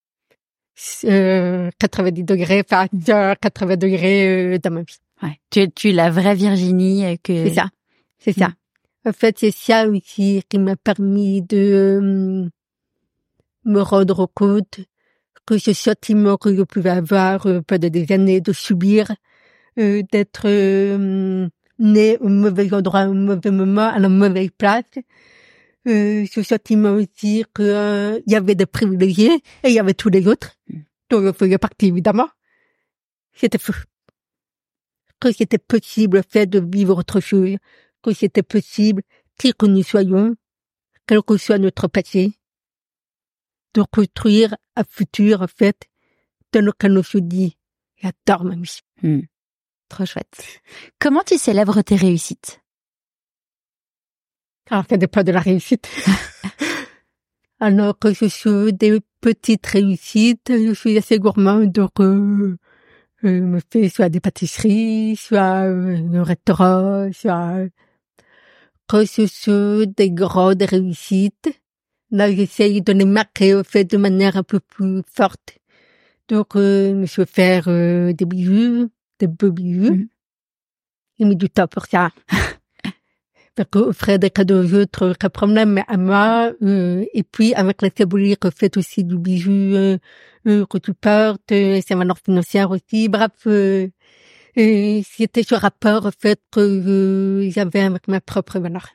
euh, quatre-vingt-dix degrés, enfin quatre-vingts degrés euh, dans ma vie. Ouais. Tu, tu es la vraie Virginie que... C'est ça, c'est mmh. ça. En fait, c'est ça aussi qui m'a permis de euh, me rendre compte que ce sentiment que je pouvais avoir euh, pendant des années de subir, euh, d'être euh, né au mauvais endroit, au mauvais moment, à la mauvaise place, euh, ce sentiment aussi que euh, il y avait des privilégiés et il y avait tous les autres, dont je faisais partie évidemment. C'était fou. Que c'était possible le fait de vivre autre chose, que c'était possible, qui que nous soyons, quel que soit notre passé, de construire un futur, en fait, dans lequel on se dit, j'adore ma vie. Mmh. Trop chouette. Comment tu célèbres tes réussites? Alors, ça dépend de la réussite. Alors que je suis des petites réussites, je suis assez gourmande, donc euh, je me fais soit des pâtisseries, soit euh, un restaurant, soit... Quand ce sont des grandes réussites, là, j'essaye de les marquer, au fait, de manière un peu plus forte. Donc, euh, je vais faire euh, des bijoux, des beaux bijoux. Mmh. J'ai mis du temps pour ça. Parce que offrir des cadeaux aux autres, aucun problème, mais à moi, euh, et puis avec la symbolique, au fait aussi du bijou euh, euh, que tu portes, euh, c'est valeur financière aussi, bref, euh, et c'était ce rapport, au fait, que euh, j'avais avec ma propre valeur.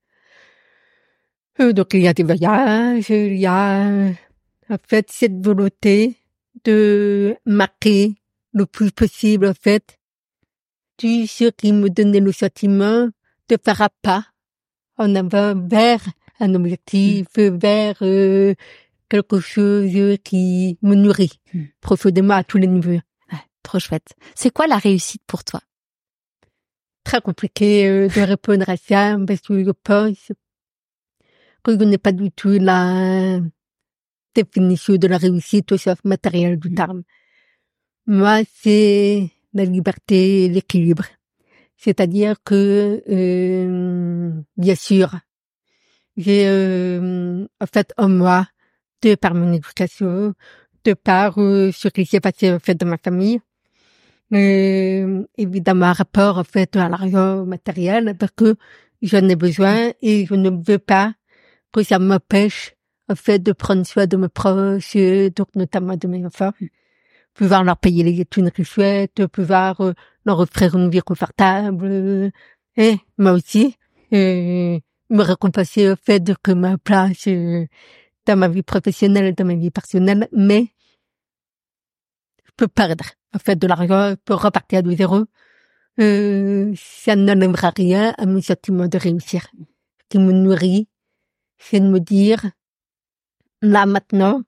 Euh, donc, il y a des voyages, il y a, en fait, cette volonté de marquer le plus possible, en fait, tout ce qui me donnait le sentiment de faire un pas en avant vers un objectif, mmh. vers euh, quelque chose qui me nourrit mmh. profondément à tous les niveaux. Ouais, trop chouette. C'est quoi la réussite pour toi? Très compliqué euh, de répondre à ça, parce que je pense que je n'ai pas du tout la définition de la réussite au sens matériel du terme. Moi, c'est la liberté et l'équilibre. C'est-à-dire que, euh, bien sûr, j'ai euh, en fait en moi, de par mon éducation, de par euh, ce qui s'est passé en fait dans ma famille, euh, évidemment un rapport en fait à l'argent matériel, parce que j'en ai besoin et je ne veux pas que ça m'empêche en fait de prendre soin de mes proches, donc notamment de mes enfants. Pouvoir leur payer les études qu'ils souhaitent, pouvoir euh, leur offrir une vie confortable, euh, et moi aussi, euh, me récompenser au fait de que ma place euh, dans ma vie professionnelle et dans ma vie personnelle, mais je peux perdre en fait de l'argent, je peux repartir de zéro. Euh, ça n'enlèvera rien à mon sentiment de réussir. Ce qui me nourrit, c'est de me dire, là maintenant,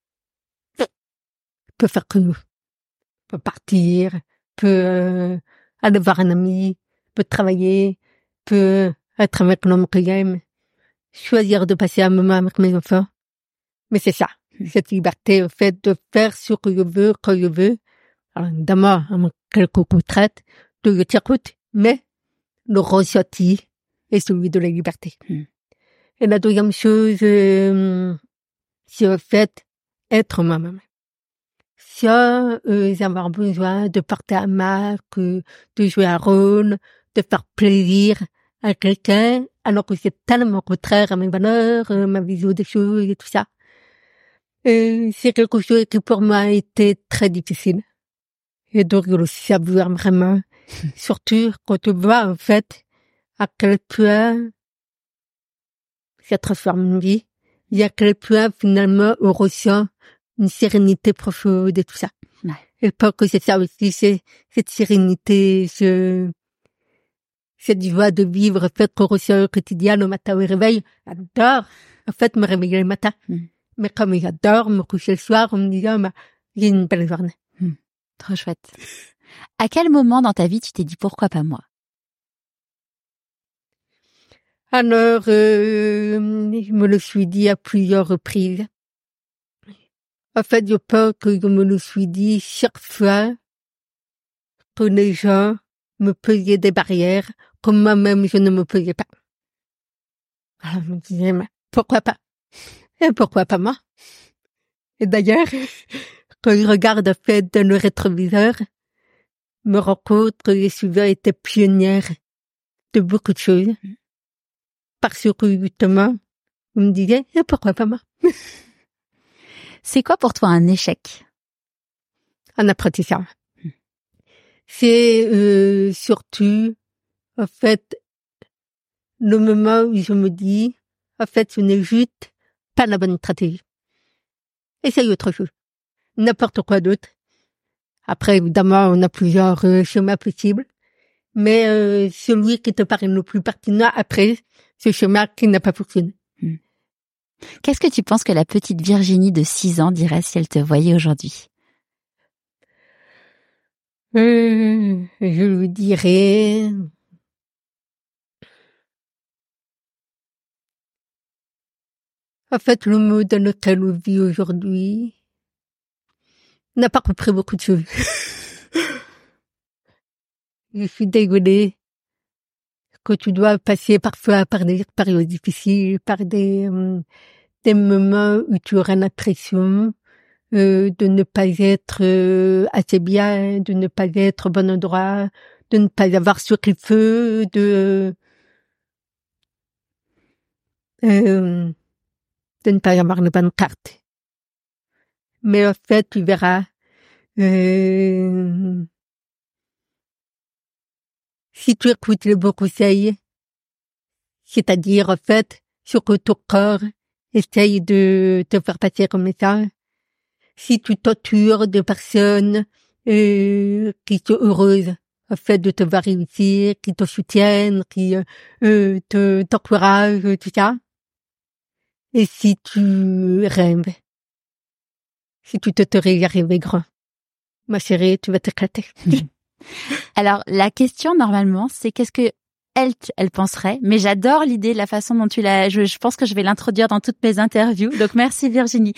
peut faire que nous. Peut partir, peut euh, aller voir un ami, peut travailler, peut être avec l'homme que j'aime, choisir de passer un moment avec mes enfants. Mais c'est ça, cette liberté, au fait, de faire ce que je veux, quand je veux. Alors, évidemment, à quelques contraintes, de le dire écoute, mais le ressenti est celui de la liberté. Mm. Et la deuxième chose, euh, c'est au fait, être moi-même. Sans euh, avoir besoin de porter un masque, de jouer un rôle, de faire plaisir à quelqu'un, alors que c'est tellement contraire à mes valeurs, euh, ma vision des choses et tout ça. Et c'est quelque chose qui pour moi a été très difficile. Et donc je le savoure vraiment, surtout quand tu vois en fait à quel point ça transforme une vie, et à quel point finalement on ressent une sérénité profonde et tout ça. Ouais. Et pas que c'est ça aussi, c'est cette sérénité, ce, cette joie de vivre, fait qu'on ressent au quotidien, le matin au réveil. J'adore, en fait, me réveiller le matin. Mm. Mais comme j'adore me coucher le soir en me disant, bah, j'ai une belle journée. Mmh, trop chouette. À quel moment dans ta vie tu t'es dit pourquoi pas moi? Alors, euh, je me le suis dit à plusieurs reprises. En fait, je pense que je me le suis dit chaque fois que les gens me posaient des barrières, comme moi-même je ne me posais pas. Alors, je me disais, mais pourquoi pas? Et pourquoi pas moi? Et d'ailleurs, quand je regarde en fait dans le rétroviseur, je me rends compte que j'ai souvent été pionnière de beaucoup de choses. Parce que justement, je me disais, et pourquoi pas moi? C'est quoi pour toi un échec? Un apprentissage. C'est euh, surtout, en fait, le moment où je me dis, en fait, ce n'est juste pas la bonne stratégie. Essaye autre chose. N'importe quoi d'autre. Après, évidemment, on a plusieurs euh, chemins possibles. Mais euh, celui qui te paraît le plus pertinent après, ce chemin qui n'a pas fonctionné. Mmh. Qu'est-ce que tu penses que la petite Virginie de six ans dirait si elle te voyait aujourd'hui? Euh, je lui dirais... En fait, le mot dans lequel on vit aujourd'hui n'a pas compris beaucoup de choses. Je suis désolée que tu dois passer parfois par des périodes difficiles, par des, euh, des moments où tu auras l'impression euh, de ne pas être euh, assez bien, de ne pas être au bon endroit, de ne pas avoir ce qu'il faut, de euh, de ne pas avoir les bonnes cartes. Mais en fait, tu verras, euh, si tu écoutes les bons conseils, c'est-à-dire en fait, ce que ton corps essaye de te faire passer comme message, si tu t'entoures de personnes euh, qui sont heureuses en fait de te voir réussir, qui te soutiennent, qui euh, te t'encouragent, tout ça. Et si tu rêves, si tu te t'aurais rêvé grand, ma chérie, tu vas t'éclater. Alors, la question, normalement, c'est qu'est-ce que elle, elle penserait, mais j'adore l'idée, la façon dont tu l'as, je, je pense que je vais l'introduire dans toutes mes interviews, donc merci Virginie.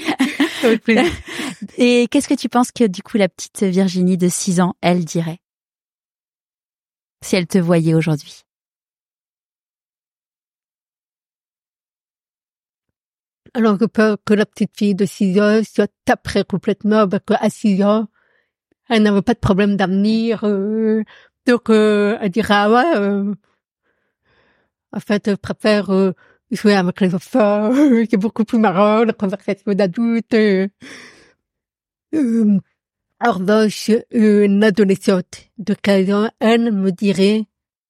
Et qu'est-ce que tu penses que, du coup, la petite Virginie de six ans, elle dirait? Si elle te voyait aujourd'hui? Alors que peur que la petite fille de six ans se taperait complètement, parce qu'à six ans, elle n'avait pas de problème d'avenir, euh, donc euh, elle dira, ah ouais, euh, en fait, je préfère euh, jouer avec les enfants, c'est beaucoup plus marrant, la conversation d'adulte. Euh, euh, en revanche, une adolescente de quinze ans, elle me dirait,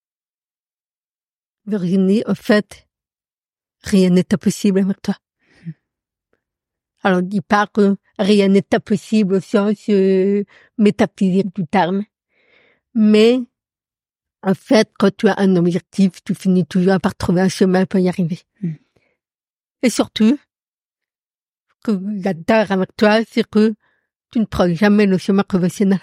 Virginie, en fait, rien n'est impossible avec toi. Alors, on dit pas que rien n'est impossible au sens euh, métaphysique du terme. Mais, en fait, quand tu as un objectif, tu finis toujours par trouver un chemin pour y arriver. Mm. Et surtout, ce que j'adore avec toi, c'est que tu ne prends jamais le chemin conventionnel.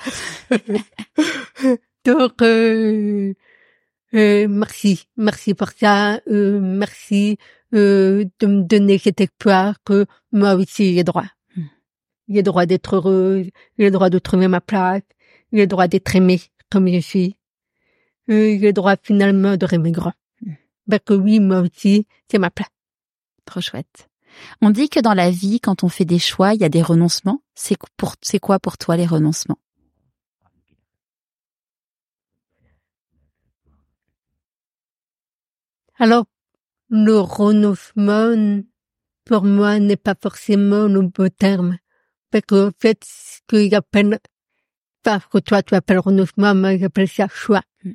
Donc, euh, euh, merci. Merci pour ça. Euh, merci euh, de me donner cet espoir que moi aussi j'ai droit. Mm. J'ai droit d'être heureuse, j'ai droit de trouver ma place, j'ai droit d'être aimée comme je suis. Euh, j'ai droit finalement de rêver grand. Mm. Ben que oui, moi aussi, c'est ma place. Trop chouette. On dit que dans la vie, quand on fait des choix, il y a des renoncements. C'est pour, c'est quoi pour toi les renoncements? Alors, le renoncement, pour moi, n'est pas forcément le beau terme. Parce qu'en fait, ce que j'appelle, parce que toi, tu appelles renoncement, moi, j'appelle ça choix. Mm.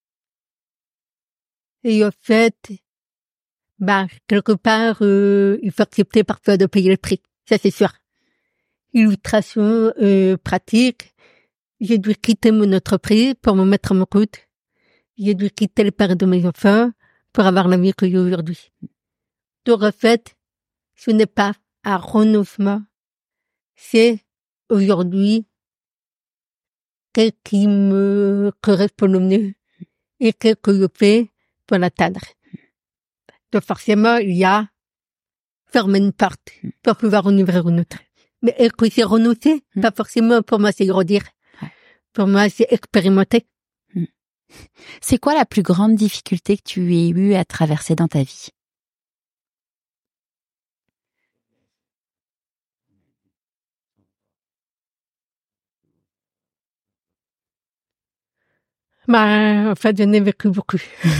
Et en fait, bah, quelque part, euh, il faut accepter parfois de payer le prix. Ça, c'est sûr. Illustration euh, pratique, j'ai dû quitter mon entreprise pour me mettre à mon compte. J'ai dû quitter le père de mes enfants pour avoir la vie que j'ai aujourd'hui. Donc, en fait, ce n'est pas un renoncement, c'est aujourd'hui ce qui me correspond le mieux et ce que je fais pour l'atteindre. Donc forcément, il y a fermer une porte pour pouvoir en ouvrir une autre. Mais est-ce que c'est renoncer? Mm. Pas forcément. Pour moi, c'est grandir. Ouais. Pour moi, c'est expérimenter. Mm. C'est quoi la plus grande difficulté que tu aies eu à traverser dans ta vie? Bah, en fait, j'en ai vécu beaucoup.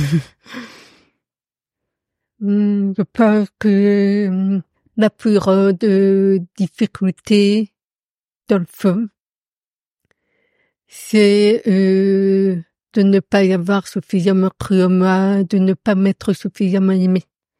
Hmm, je pense que hum, la plus grande euh, difficulté, dans le fond, c'est euh, de ne pas y avoir suffisamment cru en moi, de ne pas m'être suffisamment aimé.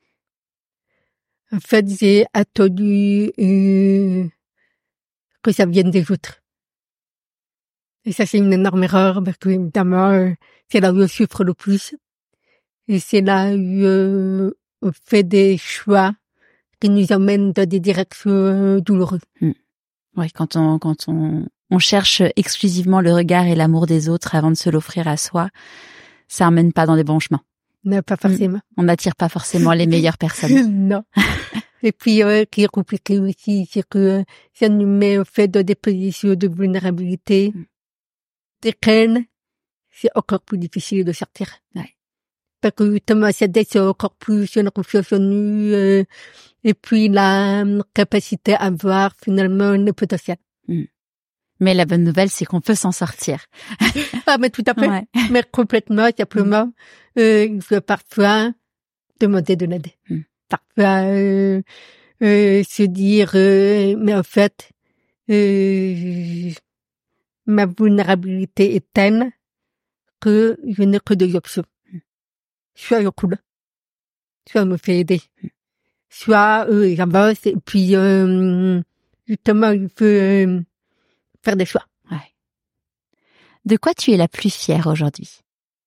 En fait, j'ai attendu euh, que ça vienne des autres. Et ça, c'est une énorme erreur, parce que, évidemment, euh, c'est là où je souffre le plus. Et c'est là où euh, on fait des choix qui nous emmènent dans des directions euh, douloureuses. Mm. Oui, quand on quand on on cherche exclusivement le regard et l'amour des autres avant de se l'offrir à soi, ça emmène pas dans des bons chemins. Non, pas forcément. On n'attire pas forcément les meilleures personnes. Non. Et puis, euh, qui est compliqué aussi, c'est que euh, ça nous met en fait dans des positions de vulnérabilité, Mm. desquelles c'est encore plus difficile de sortir. Ouais. Parce que justement, ça descend encore plus une confiance en nous, euh, et puis la euh, capacité à voir finalement le potentiel. Mm. Mais la bonne nouvelle, c'est qu'on peut s'en sortir. Ah, mais tout à fait. Ouais. Mais complètement, simplement, euh, il faut parfois demander de l'aide. Mm. Parfois, euh, euh, se dire, euh, mais en fait, euh, ma vulnérabilité est telle que je n'ai que deux options. Mm. Soit je coule, soit je me fais aider, soit euh, j'avance et puis euh, justement, il faut euh, faire des choix. Ouais. De quoi tu es la plus fière aujourd'hui?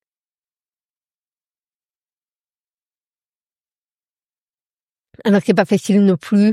Alors c'est pas facile non plus,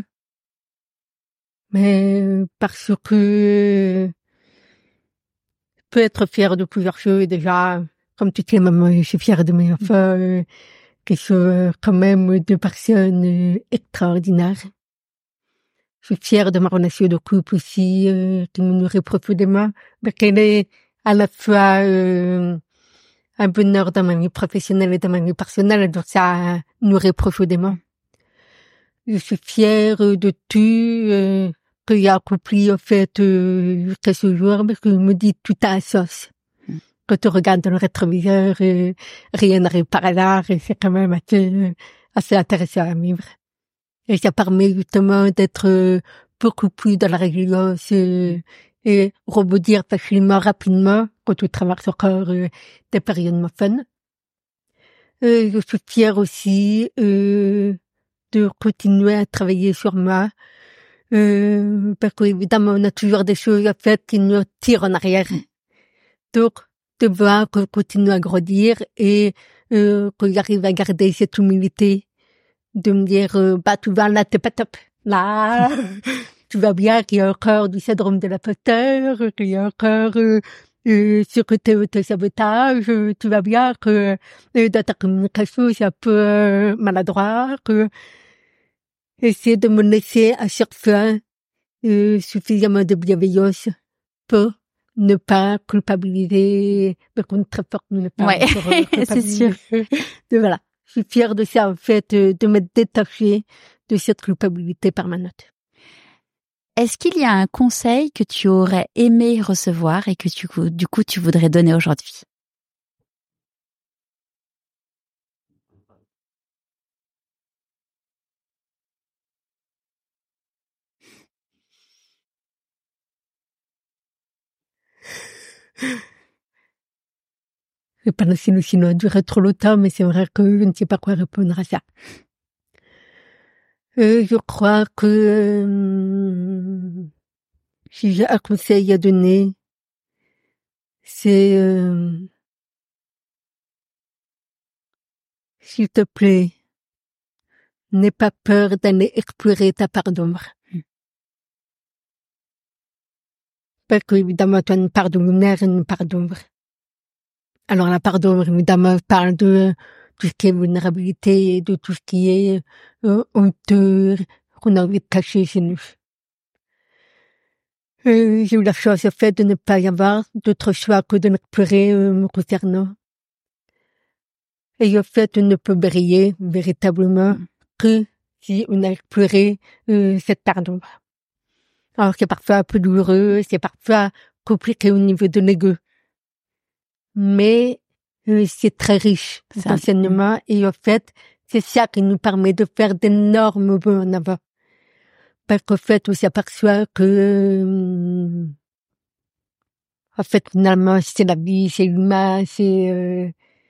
mais parce que je peux être fière de plusieurs choses déjà. Comme toutes les mamans, je suis fière de mes enfants, euh, qui sont euh, quand même deux personnes euh, extraordinaires. Je suis fière de ma relation de couple aussi, euh, qui me nourrit profondément, parce qu'elle est à la fois euh, un bonheur dans ma vie professionnelle et dans ma vie personnelle, donc ça nourrit profondément. Je suis fière de tout euh, que j'ai accompli en fait euh, jusqu'à ce jour, parce que je me dis tout a un sens. Mm. Quand tu regardes dans le rétroviseur, euh, rien n'arrive par hasard, et c'est quand même assez, assez intéressant à vivre. Et ça permet justement d'être euh, beaucoup plus dans la résilience euh, et rebondir facilement, rapidement, quand tu traverses encore euh, des périodes moins fun. Euh, je suis fière aussi euh, de continuer à travailler sur moi, euh, parce qu'évidemment, on a toujours des choses à faire qui nous tirent en arrière. Donc, de voir qu'on continue à grandir et euh, qu'on arrive à garder cette humilité, de me dire, euh, bah, tu vas là, t'es pas top. Là, tu vas bien, qu'il y a encore du syndrome de l'imposteur, qu'il y a encore euh, euh, ce côté auto-sabotage, euh, tu vas bien, que euh, dans ta communication, c'est un peu euh, maladroit, que essayer de me laisser à chaque fois euh, suffisamment de bienveillance pour ne pas culpabiliser, parce qu'on est très fort pour ne pas Ouais, encore, euh, c'est sûr. de, voilà. Je suis fière de ça, en fait, euh, de m'être détachée de cette culpabilité permanente. Est-ce qu'il y a un conseil que tu aurais aimé recevoir et que tu, du coup tu voudrais donner aujourd'hui? Je sais pas si le sinon a duré trop longtemps, mais c'est vrai que je ne sais pas quoi répondre à ça. Euh, je crois que euh, si j'ai un conseil à donner, c'est euh, s'il te plaît, n'aie pas peur d'aller explorer ta part d'ombre. Parce qu'évidemment, tu as une part de lumière et une part d'ombre. Alors, la part d'ombre, évidemment, parle de tout ce qui est vulnérabilité, de tout ce qui est euh, honteux, qu'on a envie de cacher chez nous. Euh, j'ai eu la chance, en fait, de ne pas y avoir d'autre choix que de ne pleurer euh, me concernant. Et en fait, on ne peut briller véritablement que si on a pleuré euh, cette part d'ombre. Alors, c'est parfois un peu douloureux, c'est parfois compliqué au niveau de l'ego. Mais euh, c'est très riche, cet enseignement. Et en fait, c'est ça qui nous permet de faire d'énormes bons en avant. Parce qu'en fait, on s'aperçoit que, euh, en fait, finalement, c'est la vie, c'est l'humain, c'est... Euh,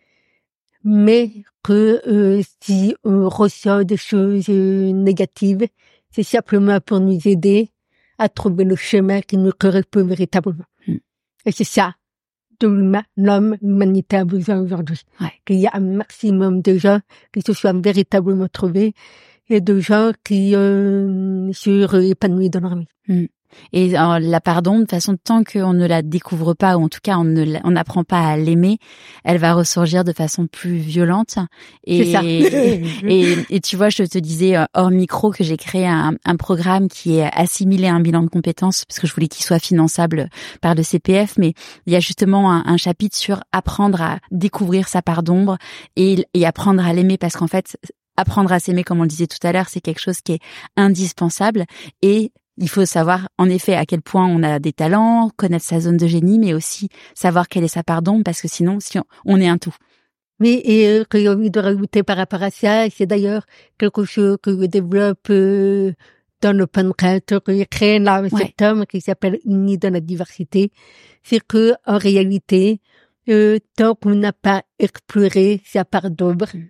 mais que euh, si on ressent des choses euh, négatives, c'est simplement pour nous aider à trouver le chemin qui nous correspond véritablement. Mm. Et c'est ça dont l'homme, l'humanité a besoin aujourd'hui. Ouais. Qu'il y a un maximum de gens qui se soient véritablement trouvés et de gens qui euh, soient épanouis dans leur vie. Mm. Et alors, la part d'ombre, de toute façon, tant qu'on ne la découvre pas, ou en tout cas on ne on n'apprend pas à l'aimer, elle va ressurgir de façon plus violente. Et, c'est ça. et, et, et tu vois, je te disais hors micro que j'ai créé un, un programme qui est assimilé à un bilan de compétences, parce que je voulais qu'il soit finançable par le C P F, mais il y a justement un, un chapitre sur apprendre à découvrir sa part d'ombre et, et apprendre à l'aimer, parce qu'en fait, apprendre à s'aimer, comme on le disait tout à l'heure, c'est quelque chose qui est indispensable. Et il faut savoir, en effet, à quel point on a des talents, connaître sa zone de génie, mais aussi savoir quelle est sa part d'ombre, parce que sinon, si on, on est un tout. Oui, et euh, que j'ai envie de rajouter par rapport à ça, c'est d'ailleurs quelque chose que je développe euh, dans l'Open Creator que j'ai créé là en ouais. septembre, qui s'appelle Unis dans la diversité. C'est que, en réalité, euh, tant qu'on n'a pas exploré sa part d'ombre, mmh.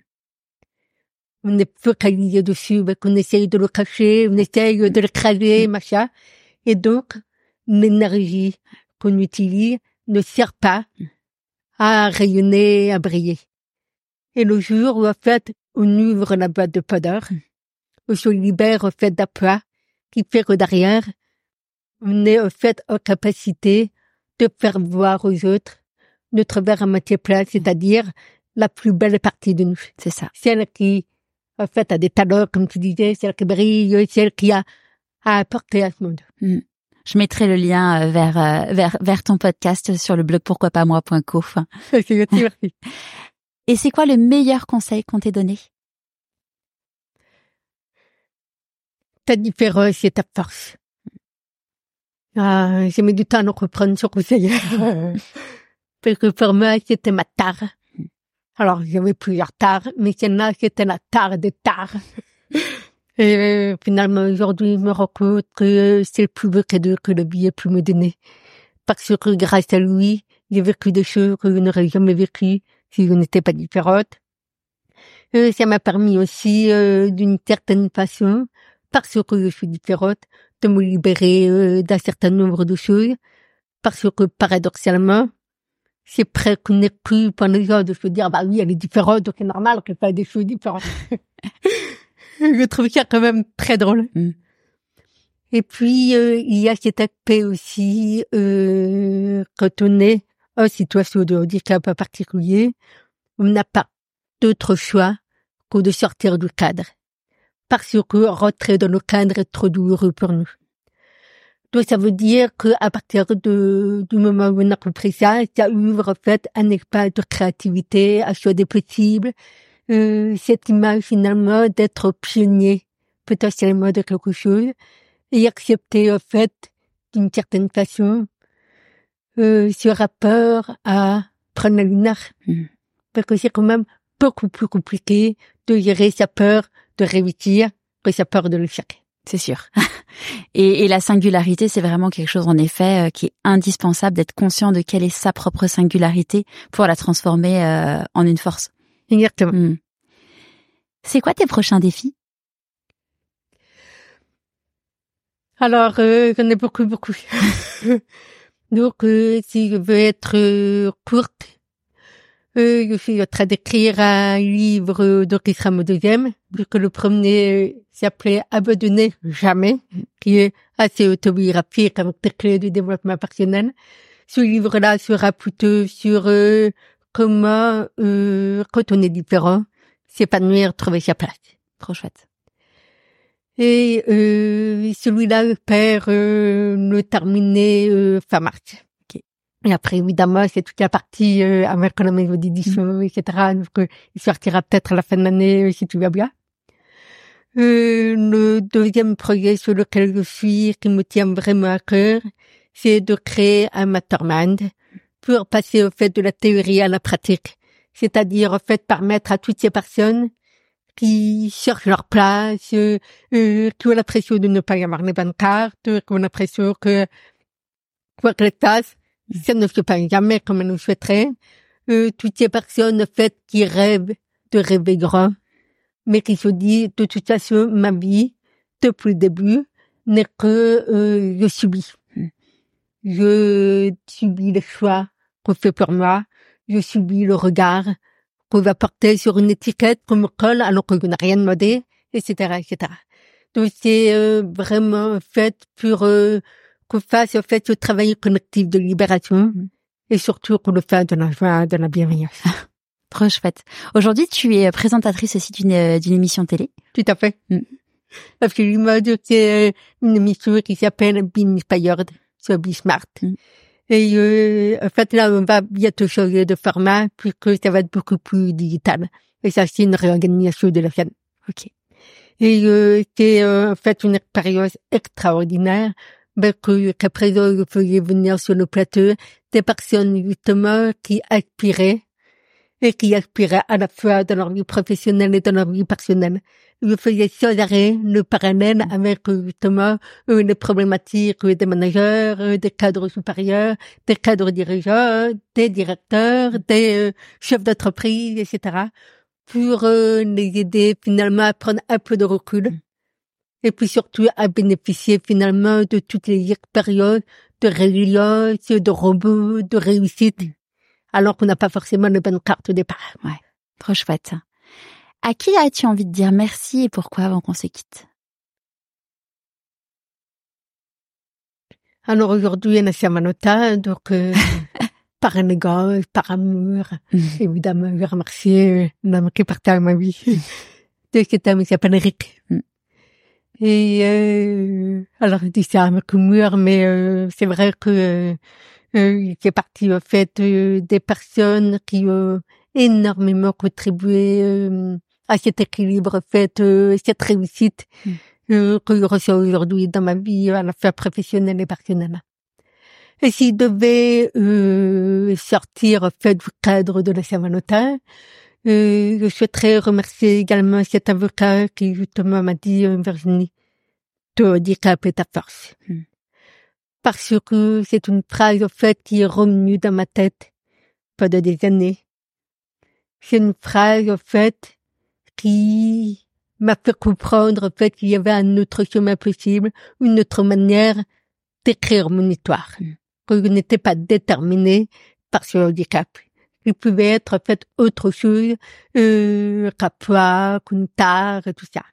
on est focalisé dessus, ben, qu'on essaye de le cacher, on essaye de le craser, machin. Et donc, l'énergie qu'on utilise ne sert pas à rayonner, à briller. Et le jour où, en fait, on ouvre la boîte de Pandore, on se libère, en fait, d'un poids qui fait que derrière, on est, en fait, en capacité de faire voir aux autres notre verre à moitié plein, c'est-à-dire la plus belle partie de nous. C'est ça. Celle qui, en fait, a des talents, comme tu disais, celle qui brille, celle qui a à apporter à ce monde. Mmh. Je mettrai le lien vers euh, vers vers ton podcast sur le blog pourquoi pas moi point co. Et c'est quoi le meilleur conseil qu'on t'ait donné? Ta différence et ta force. Ah, j'ai mis du temps à nous reprendre ce conseil. Parce que pour moi, c'était ma tare. Alors, j'avais plusieurs tares, mais celle-là, c'était la tare des tares. Et euh, finalement, aujourd'hui, je me rends compte que c'est le plus beau cadeau que le billet peut me donner. Parce que grâce à lui, j'ai vécu des choses que je n'aurais jamais vécues si je n'étais pas différente. Euh, ça m'a permis aussi, euh, d'une certaine façon, parce que je suis différente, de me libérer euh, d'un certain nombre de choses. Parce que, paradoxalement, c'est presque qu'on n'est plus pour les gens de se dire, bah oui, elle est différente, donc c'est normal qu'elle fasse des choses différentes. Je trouve ça quand même très drôle. Mm. Et puis, euh, il y a cet aspect aussi, euh, quand on est en situation de handicap en particulier, on n'a pas d'autre choix que de sortir du cadre. Parce que rentrer dans le cadre est trop douloureux pour nous. Donc, ça veut dire que à partir de, du moment où on a compris ça, ça ouvre, en fait, un espace de créativité, à choix des possibles, euh, cette image, finalement, d'être pionnier, potentiellement de quelque chose, et accepter, en fait, d'une certaine façon, euh, ce rapport à prendre la lumière. Mmh. Parce que c'est quand même beaucoup plus compliqué de gérer sa peur de réussir que sa peur de l'échec. C'est sûr. Et, et la singularité, c'est vraiment quelque chose, en effet, euh, qui est indispensable, d'être conscient de quelle est sa propre singularité pour la transformer euh, en une force. Exactement. Mmh. C'est quoi tes prochains défis? Alors, euh, j'en ai beaucoup, beaucoup. Donc, euh, si je veux être euh, courte, Euh, je suis en train d'écrire un livre donc qui sera mon deuxième, puisque le premier s'appelait Abandonner jamais, qui est assez autobiographique avec des clés du développement personnel. Ce livre-là sera plutôt sur euh, comment, euh, quand on est différent, s'épanouir, trouver sa place. Trop chouette. Et euh, celui-là, j'espère euh, le terminer euh, fin mars. Okay. Et après, évidemment, c'est toute la partie euh, avec la maison d'édition, mmh. et cetera. Donc, euh, il sortira peut-être à la fin de l'année, si tout va bien. Euh, le deuxième projet sur lequel je suis, qui me tient vraiment à cœur, c'est de créer un mastermind pour passer au fait de la théorie à la pratique. C'est-à-dire, au fait, permettre à toutes ces personnes qui cherchent leur place, euh, euh, qui ont l'impression de ne pas y avoir les bonnes cartes, qui ont l'impression que quoi qu'elles fassent, ça ne se passe jamais comme elles le souhaiteraient. Euh, toutes ces personnes, en fait, qui rêvent de rêver grand, mais qui se disent, de toute façon, ma vie, depuis le début, n'est que euh, je subis. Mm. Je subis les choix qu'on fait pour moi, je subis le regard qu'on va porter sur une étiquette qu'on me colle alors que je n'ai rien demandé, et cetera, et cetera. Donc c'est euh, vraiment fait pour euh, qu'on fasse en fait ce travail collectif de libération, mmh. et surtout qu'on le fasse de la joie, de la bienveillance. Trop chouette. Aujourd'hui, tu es présentatrice aussi d'une d'une émission télé. Tout à fait. Mmh. Absolument. C'est une émission qui s'appelle Be Inspired sur Be Smart. Mmh. Et euh, en fait, là, on va bientôt changer de format puisque ça va être beaucoup plus digital. Et ça, c'est une réorganisation de la chaîne. Ok. Et euh, c'est euh, en fait une expérience extraordinaire. Ben, que, qu'à présent, je faisais venir sur le plateau des personnes justement qui aspiraient et qui aspiraient à la fois dans leur vie professionnelle et dans leur vie personnelle. Je faisais sans arrêt le parallèle avec justement euh, les problématiques des managers, euh, des cadres supérieurs, des cadres dirigeants, des directeurs, des euh, chefs d'entreprise, et cetera, pour euh, les aider finalement à prendre un peu de recul et puis surtout à bénéficier finalement de toutes les expériences de résilience, de rebond, de réussite, alors qu'on n'a pas forcément les bonnes cartes au départ. Ouais, trop chouette. À qui as-tu envie de dire merci et pourquoi avant qu'on se quitte? Alors aujourd'hui, on a Samanota, donc euh, par élégance, par amour, mmh. évidemment, je vais remercier l'homme qui partage ma vie. De cet homme qui s'appelle Eric. Mmh. Et euh, alors je dis ça avec humour, mais euh, c'est vrai que euh, euh, il fait partie en fait euh, des personnes qui ont énormément contribué euh, à cet équilibre, en fait, euh, cette réussite mmh. euh, que je reçois aujourd'hui dans ma vie, à la fois professionnelle et personnelle. Et s'il devait euh, sortir en fait du cadre de la Saint-Valentin, euh, je souhaiterais remercier également cet avocat qui justement m'a dit euh, Virginie, ton handicap est ta force. Mmh. Parce que c'est une phrase en fait qui est revenue dans ma tête pendant des années. C'est une phrase en fait qui m'a fait comprendre en fait qu'il y avait un autre chemin possible, une autre manière d'écrire mon histoire. Mmh. Que je n'étais pas déterminée par ce handicap. Il pouvait être en fait autre chose, euh, qu'un poids, qu'une tare, et tout ça.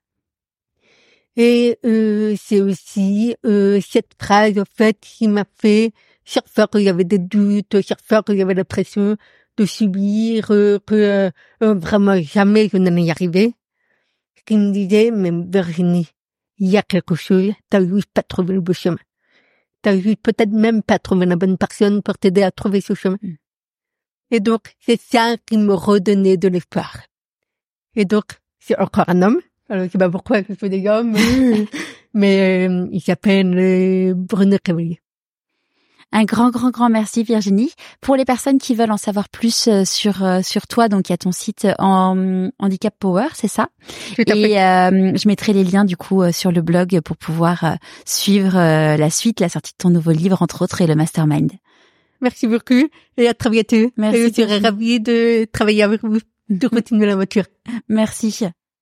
Et euh, c'est aussi euh, cette phrase en fait qui m'a fait, chaque fois qu'il y avait des doutes, chaque fois qu'il y avait la pression de subir, euh, que euh, vraiment jamais je n'allais y arriver, qui me disait, mais Virginie, il y a quelque chose, t'as juste pas trouvé le bon chemin. T'as juste peut-être même pas trouvé la bonne personne pour t'aider à trouver ce chemin. Et donc, c'est ça qui me redonnait de l'espoir. Et donc, c'est encore un homme. Alors, je sais pas pourquoi je fais des hommes, mais euh, il s'appelle euh, Bruno Cavalier. Un grand, grand, grand merci Virginie. Pour les personnes qui veulent en savoir plus euh, sur euh, sur toi, donc il y a ton site en Handicap Power, c'est ça? Tout à fait. Et euh, je mettrai les liens du coup euh, sur le blog pour pouvoir euh, suivre euh, la suite, la sortie de ton nouveau livre entre autres et le mastermind. Merci beaucoup et à très bientôt. Merci. Et je serai ravie de travailler avec vous, de continuer l'aventure. Merci.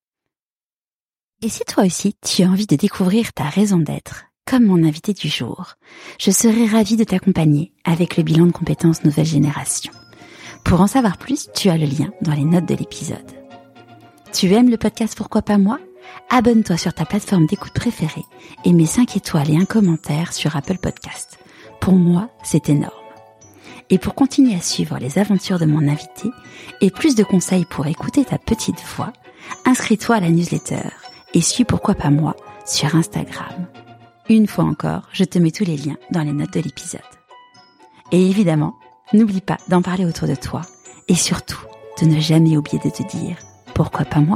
Et si toi aussi tu as envie de découvrir ta raison d'être, comme mon invité du jour, je serai ravie de t'accompagner avec le bilan de compétences nouvelle génération. Pour en savoir plus, tu as le lien dans les notes de l'épisode. Tu aimes le podcast Pourquoi pas moi ? Abonne-toi sur ta plateforme d'écoute préférée et mets cinq étoiles et un commentaire sur Apple Podcast. Pour moi, c'est énorme. Et pour continuer à suivre les aventures de mon invité et plus de conseils pour écouter ta petite voix, inscris-toi à la newsletter et suis Pourquoi pas moi sur Instagram. Une fois encore, je te mets tous les liens dans les notes de l'épisode. Et évidemment, n'oublie pas d'en parler autour de toi et surtout de ne jamais oublier de te dire « Pourquoi pas moi ?»